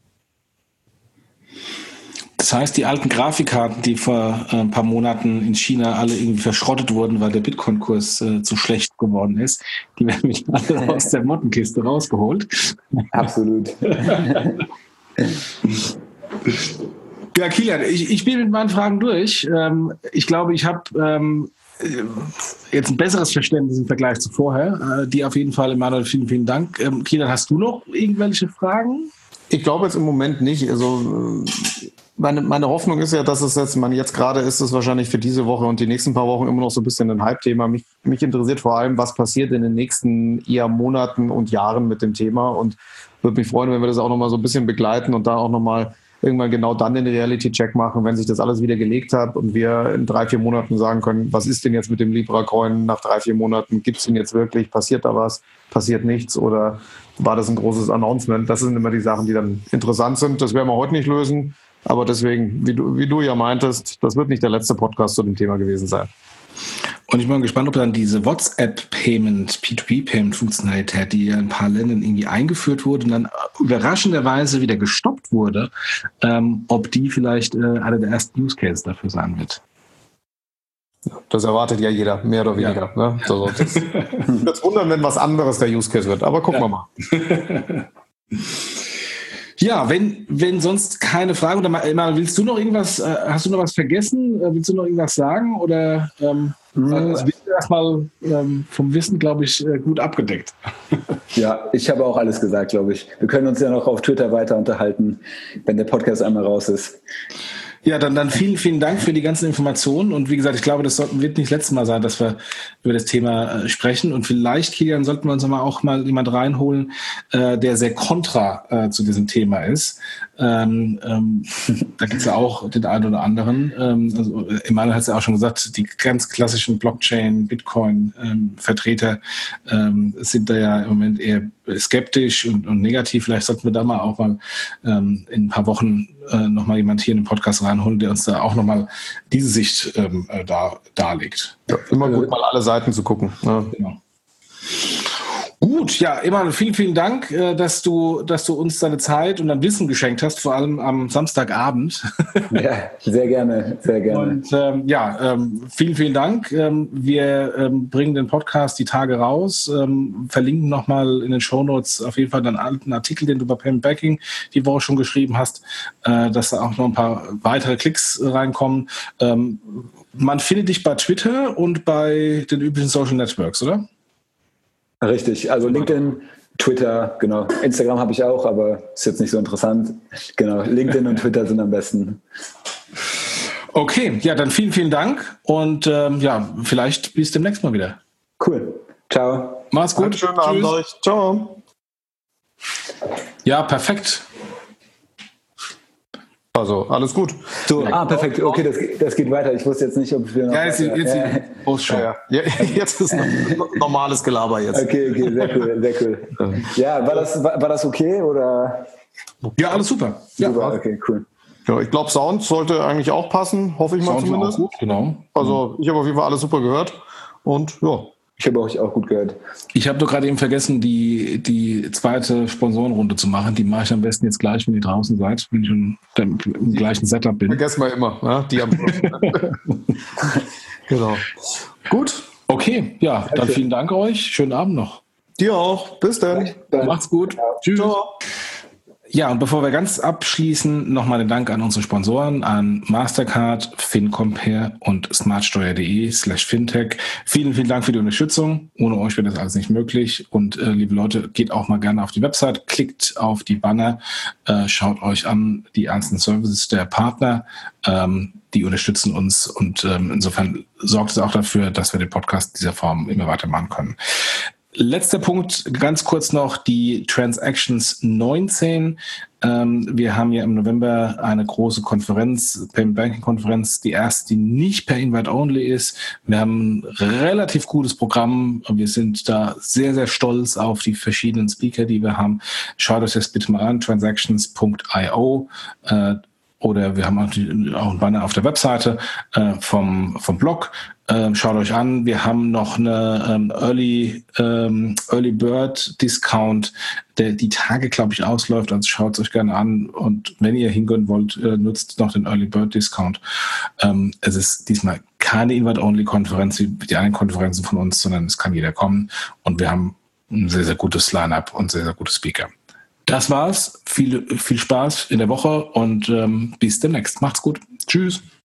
Das heißt, die alten Grafikkarten, die vor ein paar Monaten in China alle irgendwie verschrottet wurden, weil der Bitcoin-Kurs zu schlecht geworden ist, die werden mich alle aus der Mottenkiste rausgeholt. Absolut. Ja, Kilian, ich bin mit meinen Fragen durch. Ich glaube, ich habe jetzt ein besseres Verständnis im Vergleich zu vorher. Die auf jeden Fall, Emanuel, vielen, vielen Dank. Kilian, hast du noch irgendwelche Fragen? Ich glaube jetzt im Moment nicht. Also meine Hoffnung ist ja, dass jetzt gerade ist es wahrscheinlich für diese Woche und die nächsten paar Wochen immer noch so ein bisschen ein Hype-Thema. Mich interessiert vor allem, was passiert in den nächsten eher Monaten und Jahren mit dem Thema, und würde mich freuen, wenn wir das auch nochmal so ein bisschen begleiten und da auch nochmal irgendwann genau dann den Reality-Check machen, wenn sich das alles wieder gelegt hat und wir in 3-4 Monaten sagen können, was ist denn jetzt mit dem Libra-Coin nach 3-4 Monaten? Gibt es ihn jetzt wirklich? Passiert da was? Passiert nichts? Oder war das ein großes Announcement? Das sind immer die Sachen, die dann interessant sind. Das werden wir heute nicht lösen. Aber deswegen, wie du ja meintest, das wird nicht der letzte Podcast zu dem Thema gewesen sein. Und ich bin mal gespannt, ob dann diese WhatsApp-Payment, P2P-Payment-Funktionalität, die ja in ein paar Ländern irgendwie eingeführt wurde und dann überraschenderweise wieder gestoppt wurde, ob die vielleicht einer der ersten Use Cases dafür sein wird. Das erwartet ja jeder, mehr oder weniger. Ja. Ne? Also, das wird wundern, wenn was anderes der Use Case wird. Aber gucken wir mal. Ja, wenn sonst keine Fragen, oder mal, willst du noch irgendwas, hast du noch was vergessen? Willst du noch irgendwas sagen? Oder also bist du erstmal vom Wissen, glaube ich, gut abgedeckt? Ja, ich habe auch alles gesagt, glaube ich. Wir können uns ja noch auf Twitter weiter unterhalten, wenn der Podcast einmal raus ist. Ja, dann vielen, vielen Dank für die ganzen Informationen. Und wie gesagt, ich glaube, das wird nicht das letzte Mal sein, dass wir über das Thema sprechen. Und vielleicht, Kilian, sollten wir uns auch mal jemand reinholen, der sehr kontra zu diesem Thema ist. Da gibt es ja auch den einen oder anderen. Also Emanuel hat es ja auch schon gesagt, die ganz klassischen Blockchain, Bitcoin-Vertreter sind da ja im Moment eher skeptisch und negativ. Vielleicht sollten wir da mal auch mal in ein paar Wochen nochmal jemand hier in den Podcast reinholen, der uns da auch nochmal diese Sicht darlegt. Ja, immer gut, mal alle Seiten zu gucken. Ja. Genau. Gut, ja, Emanuel, vielen, vielen Dank, dass du uns deine Zeit und dein Wissen geschenkt hast, vor allem am Samstagabend. Ja, sehr gerne, sehr gerne. Und vielen, vielen Dank. Wir bringen den Podcast die Tage raus, verlinken nochmal in den Shownotes auf jeden Fall deinen alten Artikel, den du bei Payment Banking die Woche schon geschrieben hast, dass da auch noch ein paar weitere Klicks reinkommen. Man findet dich bei Twitter und bei den üblichen Social Networks, oder? Richtig, also LinkedIn, Twitter, genau. Instagram habe ich auch, aber ist jetzt nicht so interessant. Genau, LinkedIn und Twitter sind am besten. Okay, ja, dann vielen, vielen Dank und vielleicht bis demnächst mal wieder. Cool, ciao. Mach's gut. Schönen Abend euch. Ciao. Ja, perfekt. Also, alles gut. So, perfekt. Okay, das geht weiter. Ich wusste jetzt nicht, ob wir noch... Ja, jetzt ist normales Gelaber jetzt. Okay, sehr cool. Ja, war das okay, oder? Ja, alles super. Super, okay, cool. Ja, ich glaube, Sound sollte eigentlich auch passen, hoffe ich mal zumindest. Auch gut, genau. Also, ich habe auf jeden Fall alles super gehört und ja. Ich habe euch auch gut gehört. Ich habe doch gerade eben vergessen, die zweite Sponsorenrunde zu machen. Die mache ich am besten jetzt gleich, wenn ihr draußen seid, wenn ich schon im gleichen Setup bin. Vergessen wir immer, ne? Die am Genau. Gut. Okay, ja, dann vielen Dank euch. Schönen Abend noch. Dir auch. Bis dann. Macht's gut. Ja. Tschüss. Ciao. Ja, und bevor wir ganz abschließen, nochmal den Dank an unsere Sponsoren, an Mastercard, FinCompare und smartsteuer.de/fintech. Vielen, vielen Dank für die Unterstützung. Ohne euch wäre das alles nicht möglich. Und liebe Leute, geht auch mal gerne auf die Website, klickt auf die Banner, schaut euch an die einzelnen Services der Partner. Die unterstützen uns und insofern sorgt es auch dafür, dass wir den Podcast dieser Form immer weitermachen können. Letzter Punkt, ganz kurz noch, die Transactions 19. Wir haben ja im November eine große Konferenz, Payment Banking Konferenz, die erste, die nicht per Invite-Only ist. Wir haben ein relativ gutes Programm und wir sind da sehr, sehr stolz auf die verschiedenen Speaker, die wir haben. Schaut euch das bitte mal an, transactions.io. Oder wir haben auch einen Banner auf der Webseite vom Blog. Schaut euch an. Wir haben noch eine Early Bird Discount, der die Tage, glaube ich, ausläuft. Also schaut es euch gerne an. Und wenn ihr hingehen wollt, nutzt noch den Early Bird Discount. Es ist diesmal keine Invite-Only-Konferenz wie die anderen Konferenzen von uns, sondern es kann jeder kommen. Und wir haben ein sehr, sehr gutes Line-Up und sehr, sehr gute Speaker. Das war's. Viel Spaß in der Woche und bis demnächst. Macht's gut. Tschüss.